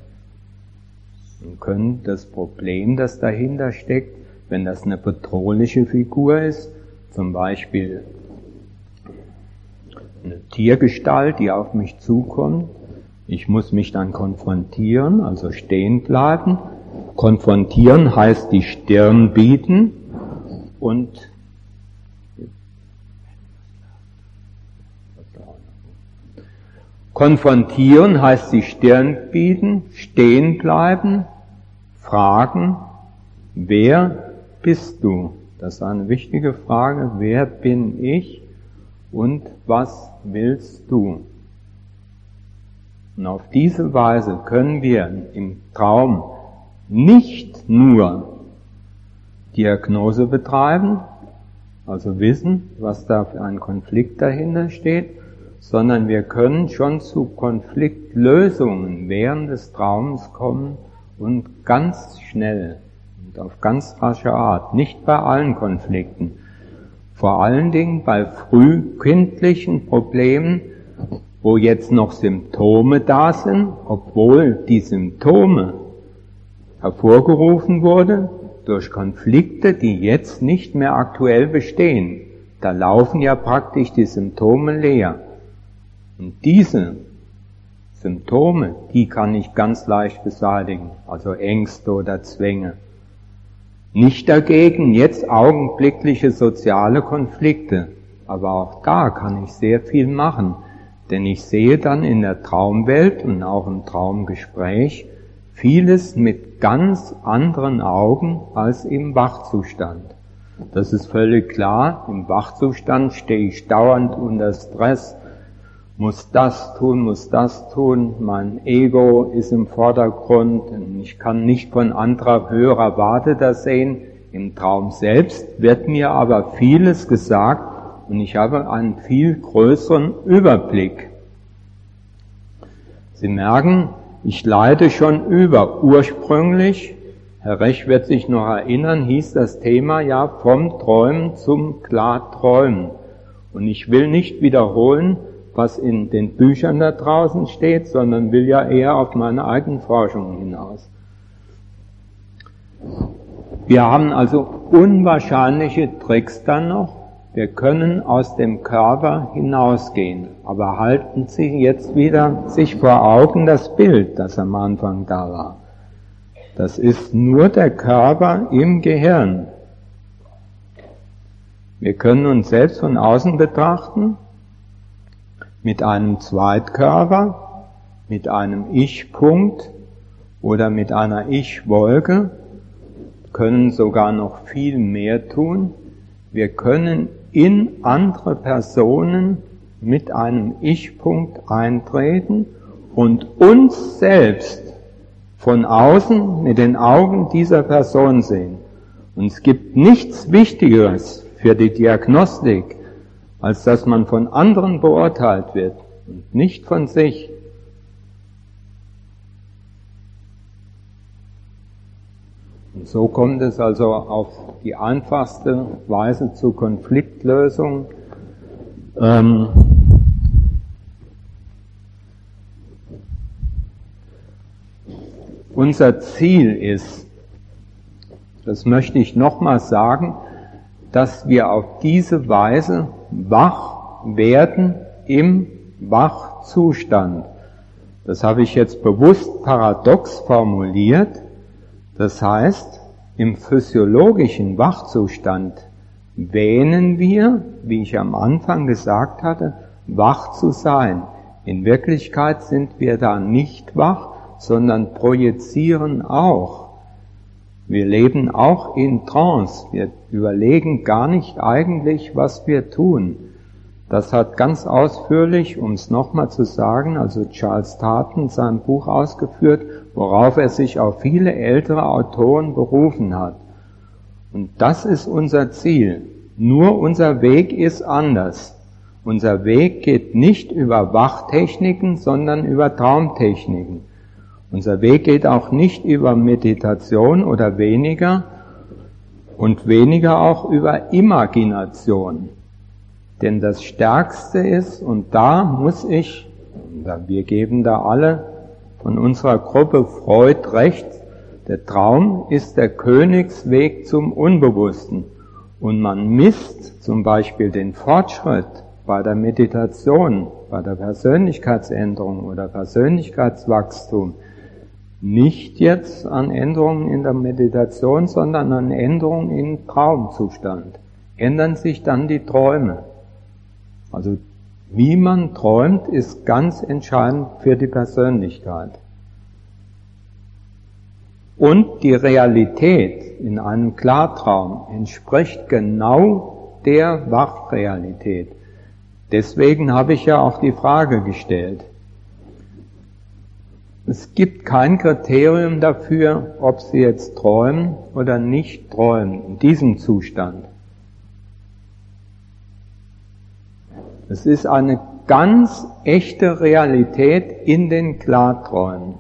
und können das Problem, das dahinter steckt, wenn das eine bedrohliche Figur ist, zum Beispiel eine Tiergestalt, die auf mich zukommt, ich muss mich dann konfrontieren, also stehen bleiben. Konfrontieren heißt die Stirn bieten und Konfrontieren heißt die Stirn bieten, stehen bleiben, fragen, wer bist du? Das ist eine wichtige Frage, wer bin ich und was willst du? Und auf diese Weise können wir im Traum nicht nur Diagnose betreiben, also wissen, was da für ein Konflikt dahinter steht, sondern wir können schon zu Konfliktlösungen während des Traums kommen und ganz schnell und auf ganz rasche Art, nicht bei allen Konflikten, vor allen Dingen bei frühkindlichen Problemen, wo jetzt noch Symptome da sind, obwohl die Symptome hervorgerufen wurden durch Konflikte, die jetzt nicht mehr aktuell bestehen. Da laufen ja praktisch die Symptome leer. Und diese Symptome, die kann ich ganz leicht beseitigen, also Ängste oder Zwänge. Nicht dagegen jetzt augenblickliche soziale Konflikte, aber auch da kann ich sehr viel machen, denn ich sehe dann in der Traumwelt und auch im Traumgespräch vieles mit ganz anderen Augen als im Wachzustand. Das ist völlig klar, im Wachzustand stehe ich dauernd unter Stress, muss das tun, mein Ego ist im Vordergrund, ich kann nicht von anderer höherer Warte das sehen. Im Traum selbst wird mir aber vieles gesagt und ich habe einen viel größeren Überblick. Sie merken, ich leite schon über. Ursprünglich, Herr Rech wird sich noch erinnern, hieß das Thema ja vom Träumen zum Klarträumen. Und ich will nicht wiederholen, was in den Büchern da draußen steht, sondern will ja eher auf meine eigenen Forschungen hinaus. Wir haben also unwahrscheinliche Tricks dann noch. Wir können aus dem Körper hinausgehen. Aber halten Sie jetzt wieder sich vor Augen das Bild, das am Anfang da war. Das ist nur der Körper im Gehirn. Wir können uns selbst von außen betrachten, mit einem Zweitkörper, mit einem Ich-Punkt oder mit einer Ich-Wolke, können sogar noch viel mehr tun. Wir können in andere Personen mit einem Ich-Punkt eintreten und uns selbst von außen mit den Augen dieser Person sehen. Und es gibt nichts Wichtigeres für die Diagnostik, als dass man von anderen beurteilt wird und nicht von sich. Und so kommt es also auf die einfachste Weise zu Konfliktlösung. Unser Ziel ist, das möchte ich nochmal sagen, dass wir auf diese Weise wach werden im Wachzustand. Das habe ich jetzt bewusst paradox formuliert. Das heißt, im physiologischen Wachzustand wähnen wir, wie ich am Anfang gesagt hatte, wach zu sein. In Wirklichkeit sind wir da nicht wach, sondern projizieren auch. Wir leben auch in Trance. Wir überlegen gar nicht eigentlich, was wir tun. Das hat ganz ausführlich, um es nochmal zu sagen, also Charles Tatum in seinem Buch ausgeführt, worauf er sich auf viele ältere Autoren berufen hat. Und das ist unser Ziel. Nur unser Weg ist anders. Unser Weg geht nicht über Wachtechniken, sondern über Traumtechniken. Unser Weg geht auch nicht über Meditation oder weniger und weniger auch über Imagination. Denn das Stärkste ist, und da muss ich, wir geben da alle von unserer Gruppe Freud recht, der Traum ist der Königsweg zum Unbewussten. Und man misst zum Beispiel den Fortschritt bei der Meditation, bei der Persönlichkeitsänderung oder Persönlichkeitswachstum nicht jetzt an Änderungen in der Meditation, sondern an Änderungen im Traumzustand. Ändern sich dann die Träume. Also Wie man träumt, ist ganz entscheidend für die Persönlichkeit. Und die Realität in einem Klartraum entspricht genau der Wachrealität. Deswegen habe ich ja auch die Frage gestellt. Es gibt kein Kriterium dafür, ob Sie jetzt träumen oder nicht träumen, in diesem Zustand. Es ist eine ganz echte Realität in den Klarträumen.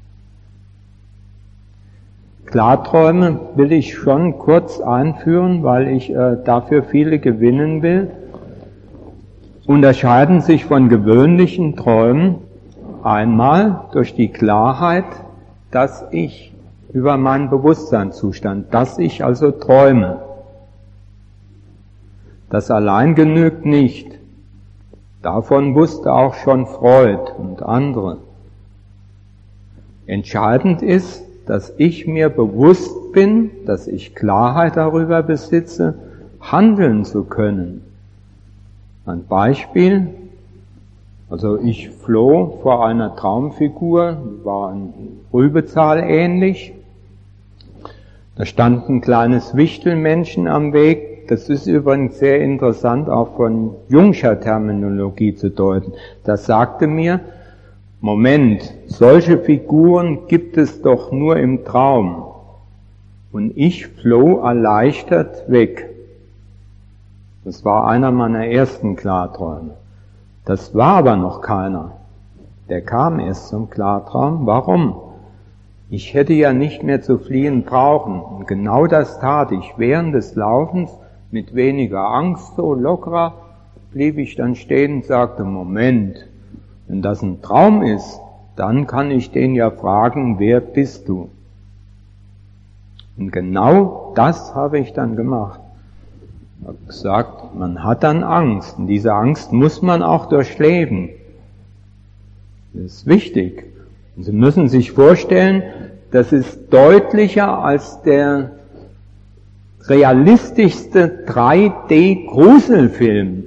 Klarträume will ich schon kurz einführen, weil ich dafür viele gewinnen will. Unterscheiden sich von gewöhnlichen Träumen einmal durch die Klarheit, dass ich über meinen Bewusstseinszustand, dass ich also träume. Das allein genügt nicht. Davon wusste auch schon Freud und andere. Entscheidend ist, dass ich mir bewusst bin, dass ich Klarheit darüber besitze, handeln zu können. Ein Beispiel, also ich floh vor einer Traumfigur, war ein Rübezahl ähnlich. Da stand ein kleines Wichtelmännchen am Weg. Das ist übrigens sehr interessant, auch von Jungscher Terminologie zu deuten. Das sagte mir, Moment, solche Figuren gibt es doch nur im Traum. Und ich floh erleichtert weg. Das war einer meiner ersten Klarträume. Das war aber noch keiner. Der kam erst zum Klartraum. Warum? Ich hätte ja nicht mehr zu fliehen brauchen. Und genau das tat ich. Während des Laufens, mit weniger Angst, so lockerer, blieb ich dann stehen und sagte, Moment, wenn das ein Traum ist, dann kann ich den ja fragen, wer bist du? Und genau das habe ich dann gemacht. Ich habe gesagt, man hat dann Angst. Und diese Angst muss man auch durchleben. Das ist wichtig. Und Sie müssen sich vorstellen, das ist deutlicher als der realistischste 3D-Gruselfilm.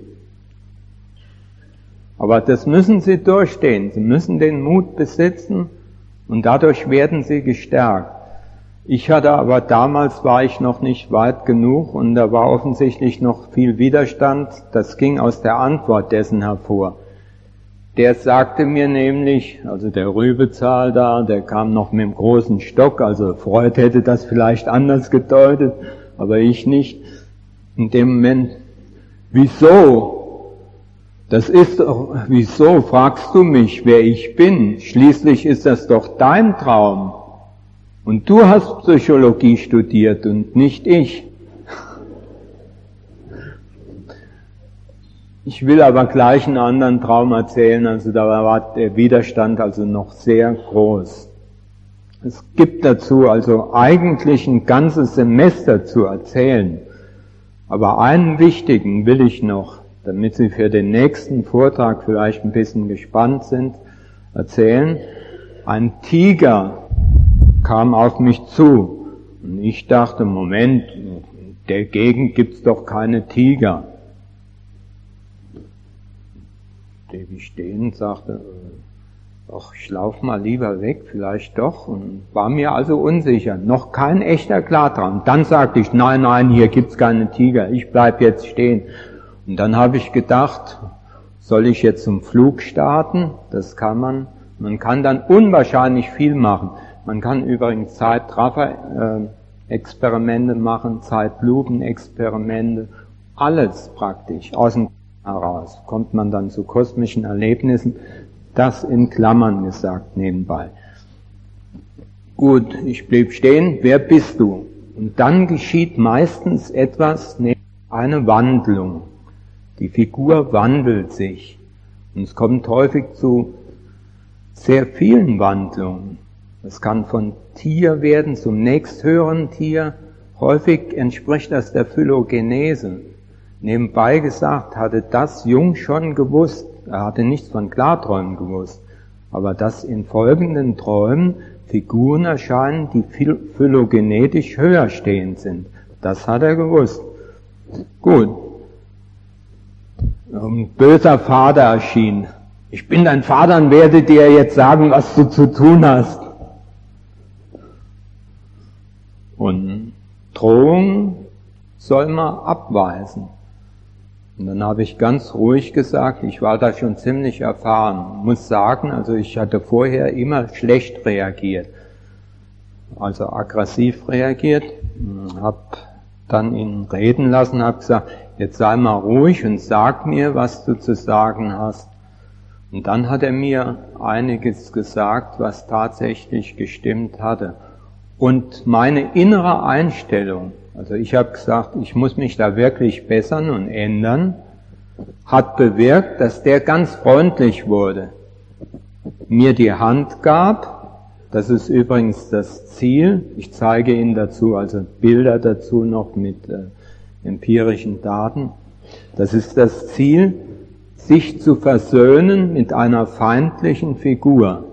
Aber das müssen Sie durchstehen. Sie müssen den Mut besitzen und dadurch werden Sie gestärkt. Ich hatte aber damals, war ich noch nicht weit genug und da war offensichtlich noch viel Widerstand. Das ging aus der Antwort dessen hervor. Der sagte mir nämlich, also der Rübezahl da, der kam noch mit dem großen Stock, also Freud hätte das vielleicht anders gedeutet, aber ich nicht. In dem Moment, wieso? Das ist doch, wieso fragst du mich, wer ich bin? Schließlich ist das doch dein Traum. Und du hast Psychologie studiert und nicht ich. Ich will aber gleich einen anderen Traum erzählen, also da war der Widerstand also noch sehr groß. Es gibt dazu also eigentlich ein ganzes Semester zu erzählen. Aber einen wichtigen will ich noch, damit Sie für den nächsten Vortrag vielleicht ein bisschen gespannt sind, erzählen. Ein Tiger kam auf mich zu und ich dachte, Moment, in der Gegend gibt's doch keine Tiger. Blieb ich stehen und sagte, ach, ich laufe mal lieber weg, vielleicht doch, und war mir also unsicher. Noch kein echter Klartraum. Dann sagte ich, nein, hier gibt's keine Tiger, ich bleib jetzt stehen. Und dann habe ich gedacht, soll ich jetzt zum Flug starten? Das kann man. Man kann dann unwahrscheinlich viel machen. Man kann übrigens Zeitraffer-Experimente machen, Zeitlupen-Experimente, alles praktisch. Aus dem heraus kommt man dann zu kosmischen Erlebnissen. Das in Klammern gesagt nebenbei. Gut, ich blieb stehen. Wer bist du? Und dann geschieht meistens etwas, nämlich eine Wandlung. Die Figur wandelt sich. Und es kommt häufig zu sehr vielen Wandlungen. Es kann von Tier werden zum nächsthöheren Tier. Häufig entspricht das der Phylogenese. Nebenbei gesagt, hatte das Jung schon gewusst. Er hatte nichts von Klarträumen gewusst. Aber dass in folgenden Träumen Figuren erscheinen, die phylogenetisch höher stehend sind. Das hat er gewusst. Gut. ein böser Vater erschien. Ich bin dein Vater und werde dir jetzt sagen, was du zu tun hast. Und Drohung soll man abweisen. Und dann habe ich ganz ruhig gesagt, ich war da schon ziemlich erfahren, muss sagen, also ich hatte vorher immer schlecht reagiert, also aggressiv reagiert, habe dann ihn reden lassen, habe gesagt, jetzt sei mal ruhig und sag mir, was du zu sagen hast. Und dann hat er mir einiges gesagt, was tatsächlich gestimmt hatte. Und meine innere Einstellung, also ich habe gesagt, ich muss mich da wirklich bessern und ändern, hat bewirkt, dass der ganz freundlich wurde, mir die Hand gab, das ist übrigens das Ziel, ich zeige Ihnen dazu, also Bilder dazu noch mit empirischen Daten, das ist das Ziel, sich zu versöhnen mit einer feindlichen Figur.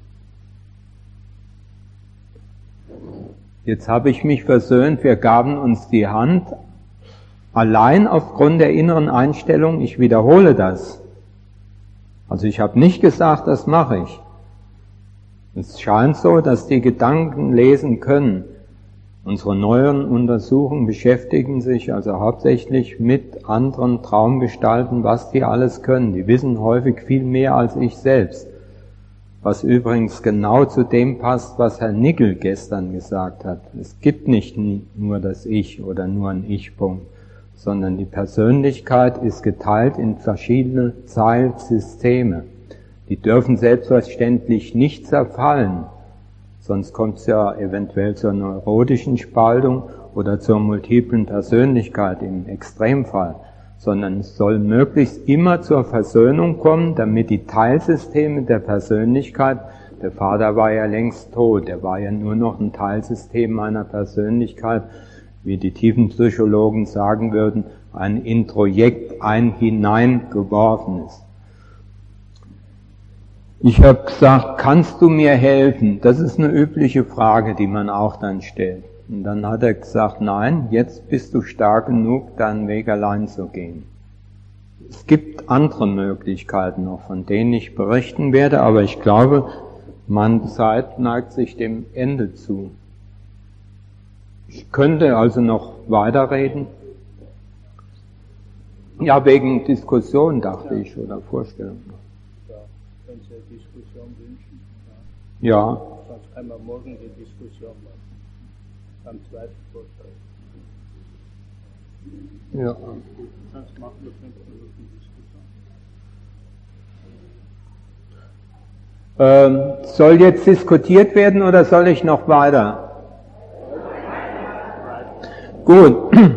Jetzt habe ich mich versöhnt, wir gaben uns die Hand, allein aufgrund der inneren Einstellung, ich wiederhole das. Also ich habe nicht gesagt, das mache ich. Es scheint so, dass die Gedanken lesen können. Unsere neueren Untersuchungen beschäftigen sich also hauptsächlich mit anderen Traumgestalten, was die alles können. Die wissen häufig viel mehr als ich selbst. Was übrigens genau zu dem passt, was Herr Nickel gestern gesagt hat. Es gibt nicht nur das Ich oder nur ein Ich-Punkt, sondern die Persönlichkeit ist geteilt in verschiedene Teilsysteme. Die dürfen selbstverständlich nicht zerfallen, sonst kommt es ja eventuell zur neurotischen Spaltung oder zur multiplen Persönlichkeit im Extremfall, sondern es soll möglichst immer zur Versöhnung kommen, damit die Teilsysteme der Persönlichkeit, der Vater war ja längst tot, er war ja nur noch ein Teilsystem meiner Persönlichkeit, wie die Tiefenpsychologen sagen würden, ein Introjekt, ein hineingeworfenes. Ich habe gesagt, kannst du mir helfen? Das ist eine übliche Frage, die man auch dann stellt. Und dann hat er gesagt, nein, jetzt bist du stark genug, deinen Weg allein zu gehen. Es gibt andere Möglichkeiten noch, von denen ich berichten werde, aber ich glaube, meine Zeit neigt sich dem Ende zu. Ich könnte also noch weiterreden. Ja, wegen Diskussion dachte ich, oder Vorstellung. Ja, wenn Sie eine Diskussion wünschen. Ja. Sonst können wir morgen die Diskussion machen. Am zweiten Vortrag. Ja. Sonst machen wir 5 Minuten Diskussion. Soll jetzt diskutiert werden oder soll ich noch weiter? Gut.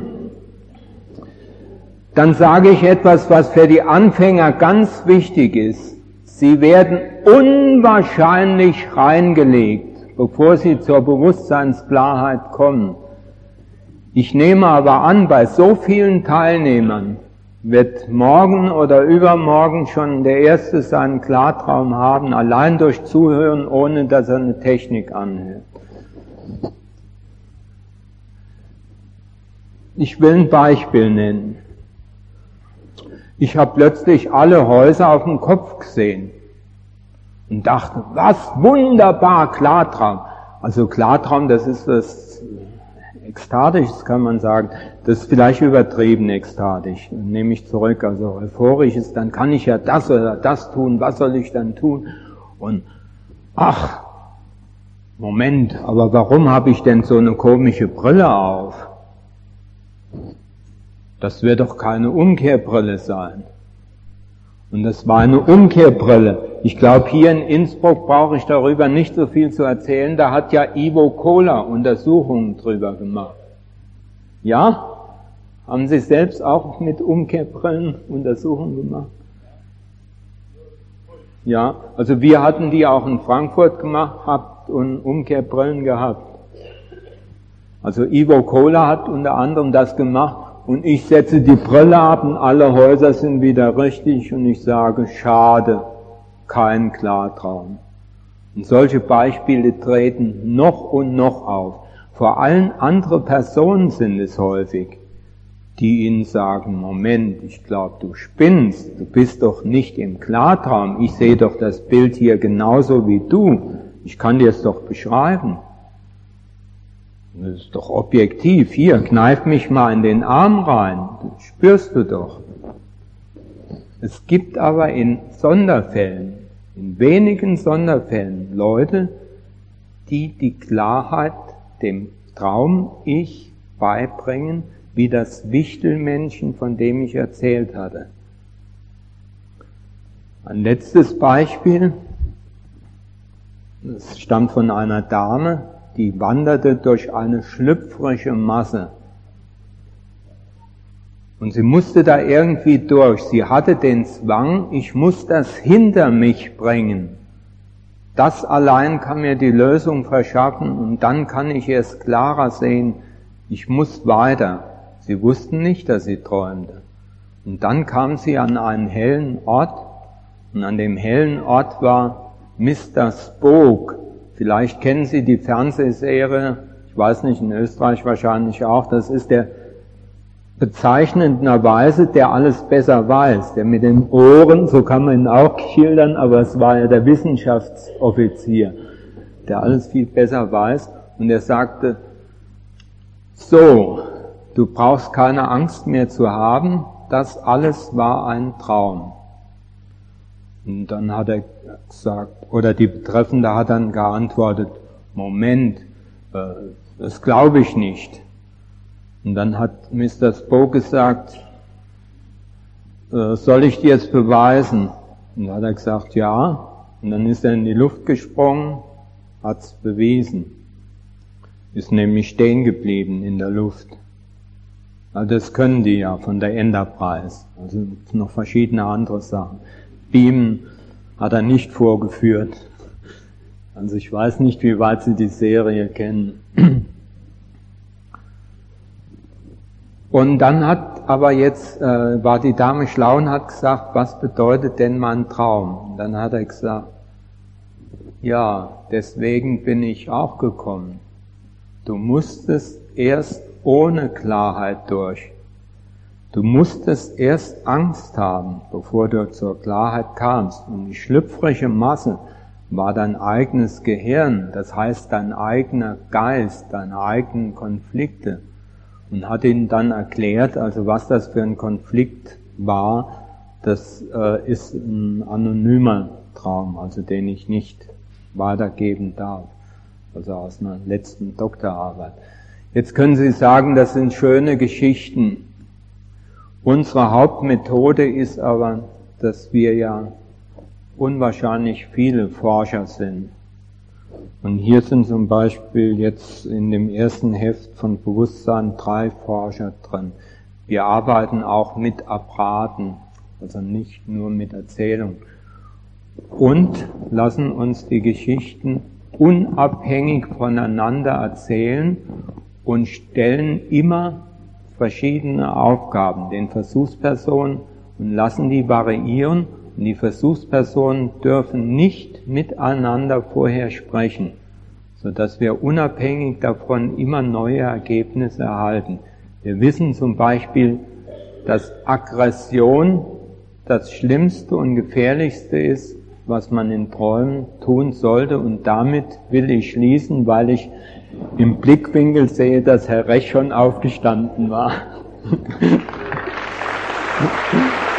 Dann sage ich etwas, was für die Anfänger ganz wichtig ist. Sie werden unwahrscheinlich reingelegt, bevor sie zur Bewusstseinsklarheit kommen. Ich nehme aber an, bei so vielen Teilnehmern wird morgen oder übermorgen schon der Erste seinen Klartraum haben, allein durch Zuhören, ohne dass er eine Technik anhört. Ich will ein Beispiel nennen. Ich habe plötzlich alle Häuser auf dem Kopf gesehen und dachte, was wunderbar, Klartraum. Also Klartraum, das ist was Ekstatisches, kann man sagen. Das ist vielleicht übertrieben ekstatisch, nehme ich zurück. Also euphorisch ist, dann kann ich ja das oder das tun, was soll ich dann tun? Und ach, Moment, aber warum habe ich denn so eine komische Brille auf? Das wird doch keine Umkehrbrille sein. Und das war eine Umkehrbrille. Ich glaube, hier in Innsbruck brauche ich darüber nicht so viel zu erzählen. Da hat ja Ivo Kohler Untersuchungen drüber gemacht. Ja? Haben Sie selbst auch mit Umkehrbrillen Untersuchungen gemacht? Ja, also wir hatten die auch in Frankfurt gemacht, habt und Umkehrbrillen gehabt. Also Ivo Kohler hat unter anderem das gemacht. Und ich setze die Brille ab und alle Häuser sind wieder richtig und ich sage, schade, kein Klartraum. Und solche Beispiele treten noch und noch auf. Vor allem andere Personen sind es häufig, die ihnen sagen, Moment, ich glaube, du spinnst, du bist doch nicht im Klartraum, ich sehe doch das Bild hier genauso wie du, ich kann dir es doch beschreiben. Das ist doch objektiv, hier, kneif mich mal in den Arm rein, das spürst du doch. Es gibt aber in Sonderfällen, in wenigen Sonderfällen Leute, die die Klarheit dem Traum-Ich beibringen, wie das Wichtelmännchen, von dem ich erzählt hatte. Ein letztes Beispiel, das stammt von einer Dame, die wanderte durch eine schlüpfrige Masse. Und sie musste da irgendwie durch. Sie hatte den Zwang, ich muss das hinter mich bringen. Das allein kann mir die Lösung verschaffen und dann kann ich erst klarer sehen, ich muss weiter. Sie wussten nicht, dass sie träumte. Und dann kam sie an einen hellen Ort und an dem hellen Ort war Mr. Spook. Vielleicht kennen Sie die Fernsehserie, ich weiß nicht, in Österreich wahrscheinlich auch, das ist der bezeichnenderweise, der alles besser weiß, der mit den Ohren, so kann man ihn auch schildern, aber es war ja der Wissenschaftsoffizier, der alles viel besser weiß, und er sagte, so, du brauchst keine Angst mehr zu haben, das alles war ein Traum. Und dann hat er gesagt, oder die Betreffende hat dann geantwortet, Moment, das glaube ich nicht. Und dann hat Mr. Spock gesagt, soll ich dir jetzt beweisen? Und dann hat er gesagt, ja. Und dann ist er in die Luft gesprungen, hat's bewiesen. Ist nämlich stehen geblieben in der Luft. Also das können die ja von der Enterprise. Also noch verschiedene andere Sachen. Beamen hat er nicht vorgeführt. Also ich weiß nicht, wie weit Sie die Serie kennen. Und dann hat aber jetzt, war die Dame schlau und hat gesagt, was bedeutet denn mein Traum? Und dann hat er gesagt, ja, deswegen bin ich auch gekommen. Du musstest erst ohne Klarheit durch. Du musstest erst Angst haben, bevor du zur Klarheit kamst. Und die schlüpfrige Masse war dein eigenes Gehirn, das heißt dein eigener Geist, deine eigenen Konflikte. Und hat ihnen dann erklärt, also was das für ein Konflikt war, das ist ein anonymer Traum, also den ich nicht weitergeben darf, also aus einer letzten Doktorarbeit. Jetzt können Sie sagen, das sind schöne Geschichten. Unsere Hauptmethode ist aber, dass wir ja unwahrscheinlich viele Forscher sind. Und hier sind zum Beispiel jetzt in dem ersten Heft von Bewusstsein 3 Forscher drin. Wir arbeiten auch mit Apparaten, also nicht nur mit Erzählung. Und lassen uns die Geschichten unabhängig voneinander erzählen und stellen immer verschiedene Aufgaben den Versuchspersonen und lassen die variieren. Und die Versuchspersonen dürfen nicht miteinander vorher sprechen, sodass wir unabhängig davon immer neue Ergebnisse erhalten. Wir wissen zum Beispiel, dass Aggression das Schlimmste und Gefährlichste ist, was man in Träumen tun sollte. Und damit will ich schließen, weil ich im Blickwinkel sehe, dass Herr Rech schon aufgestanden war.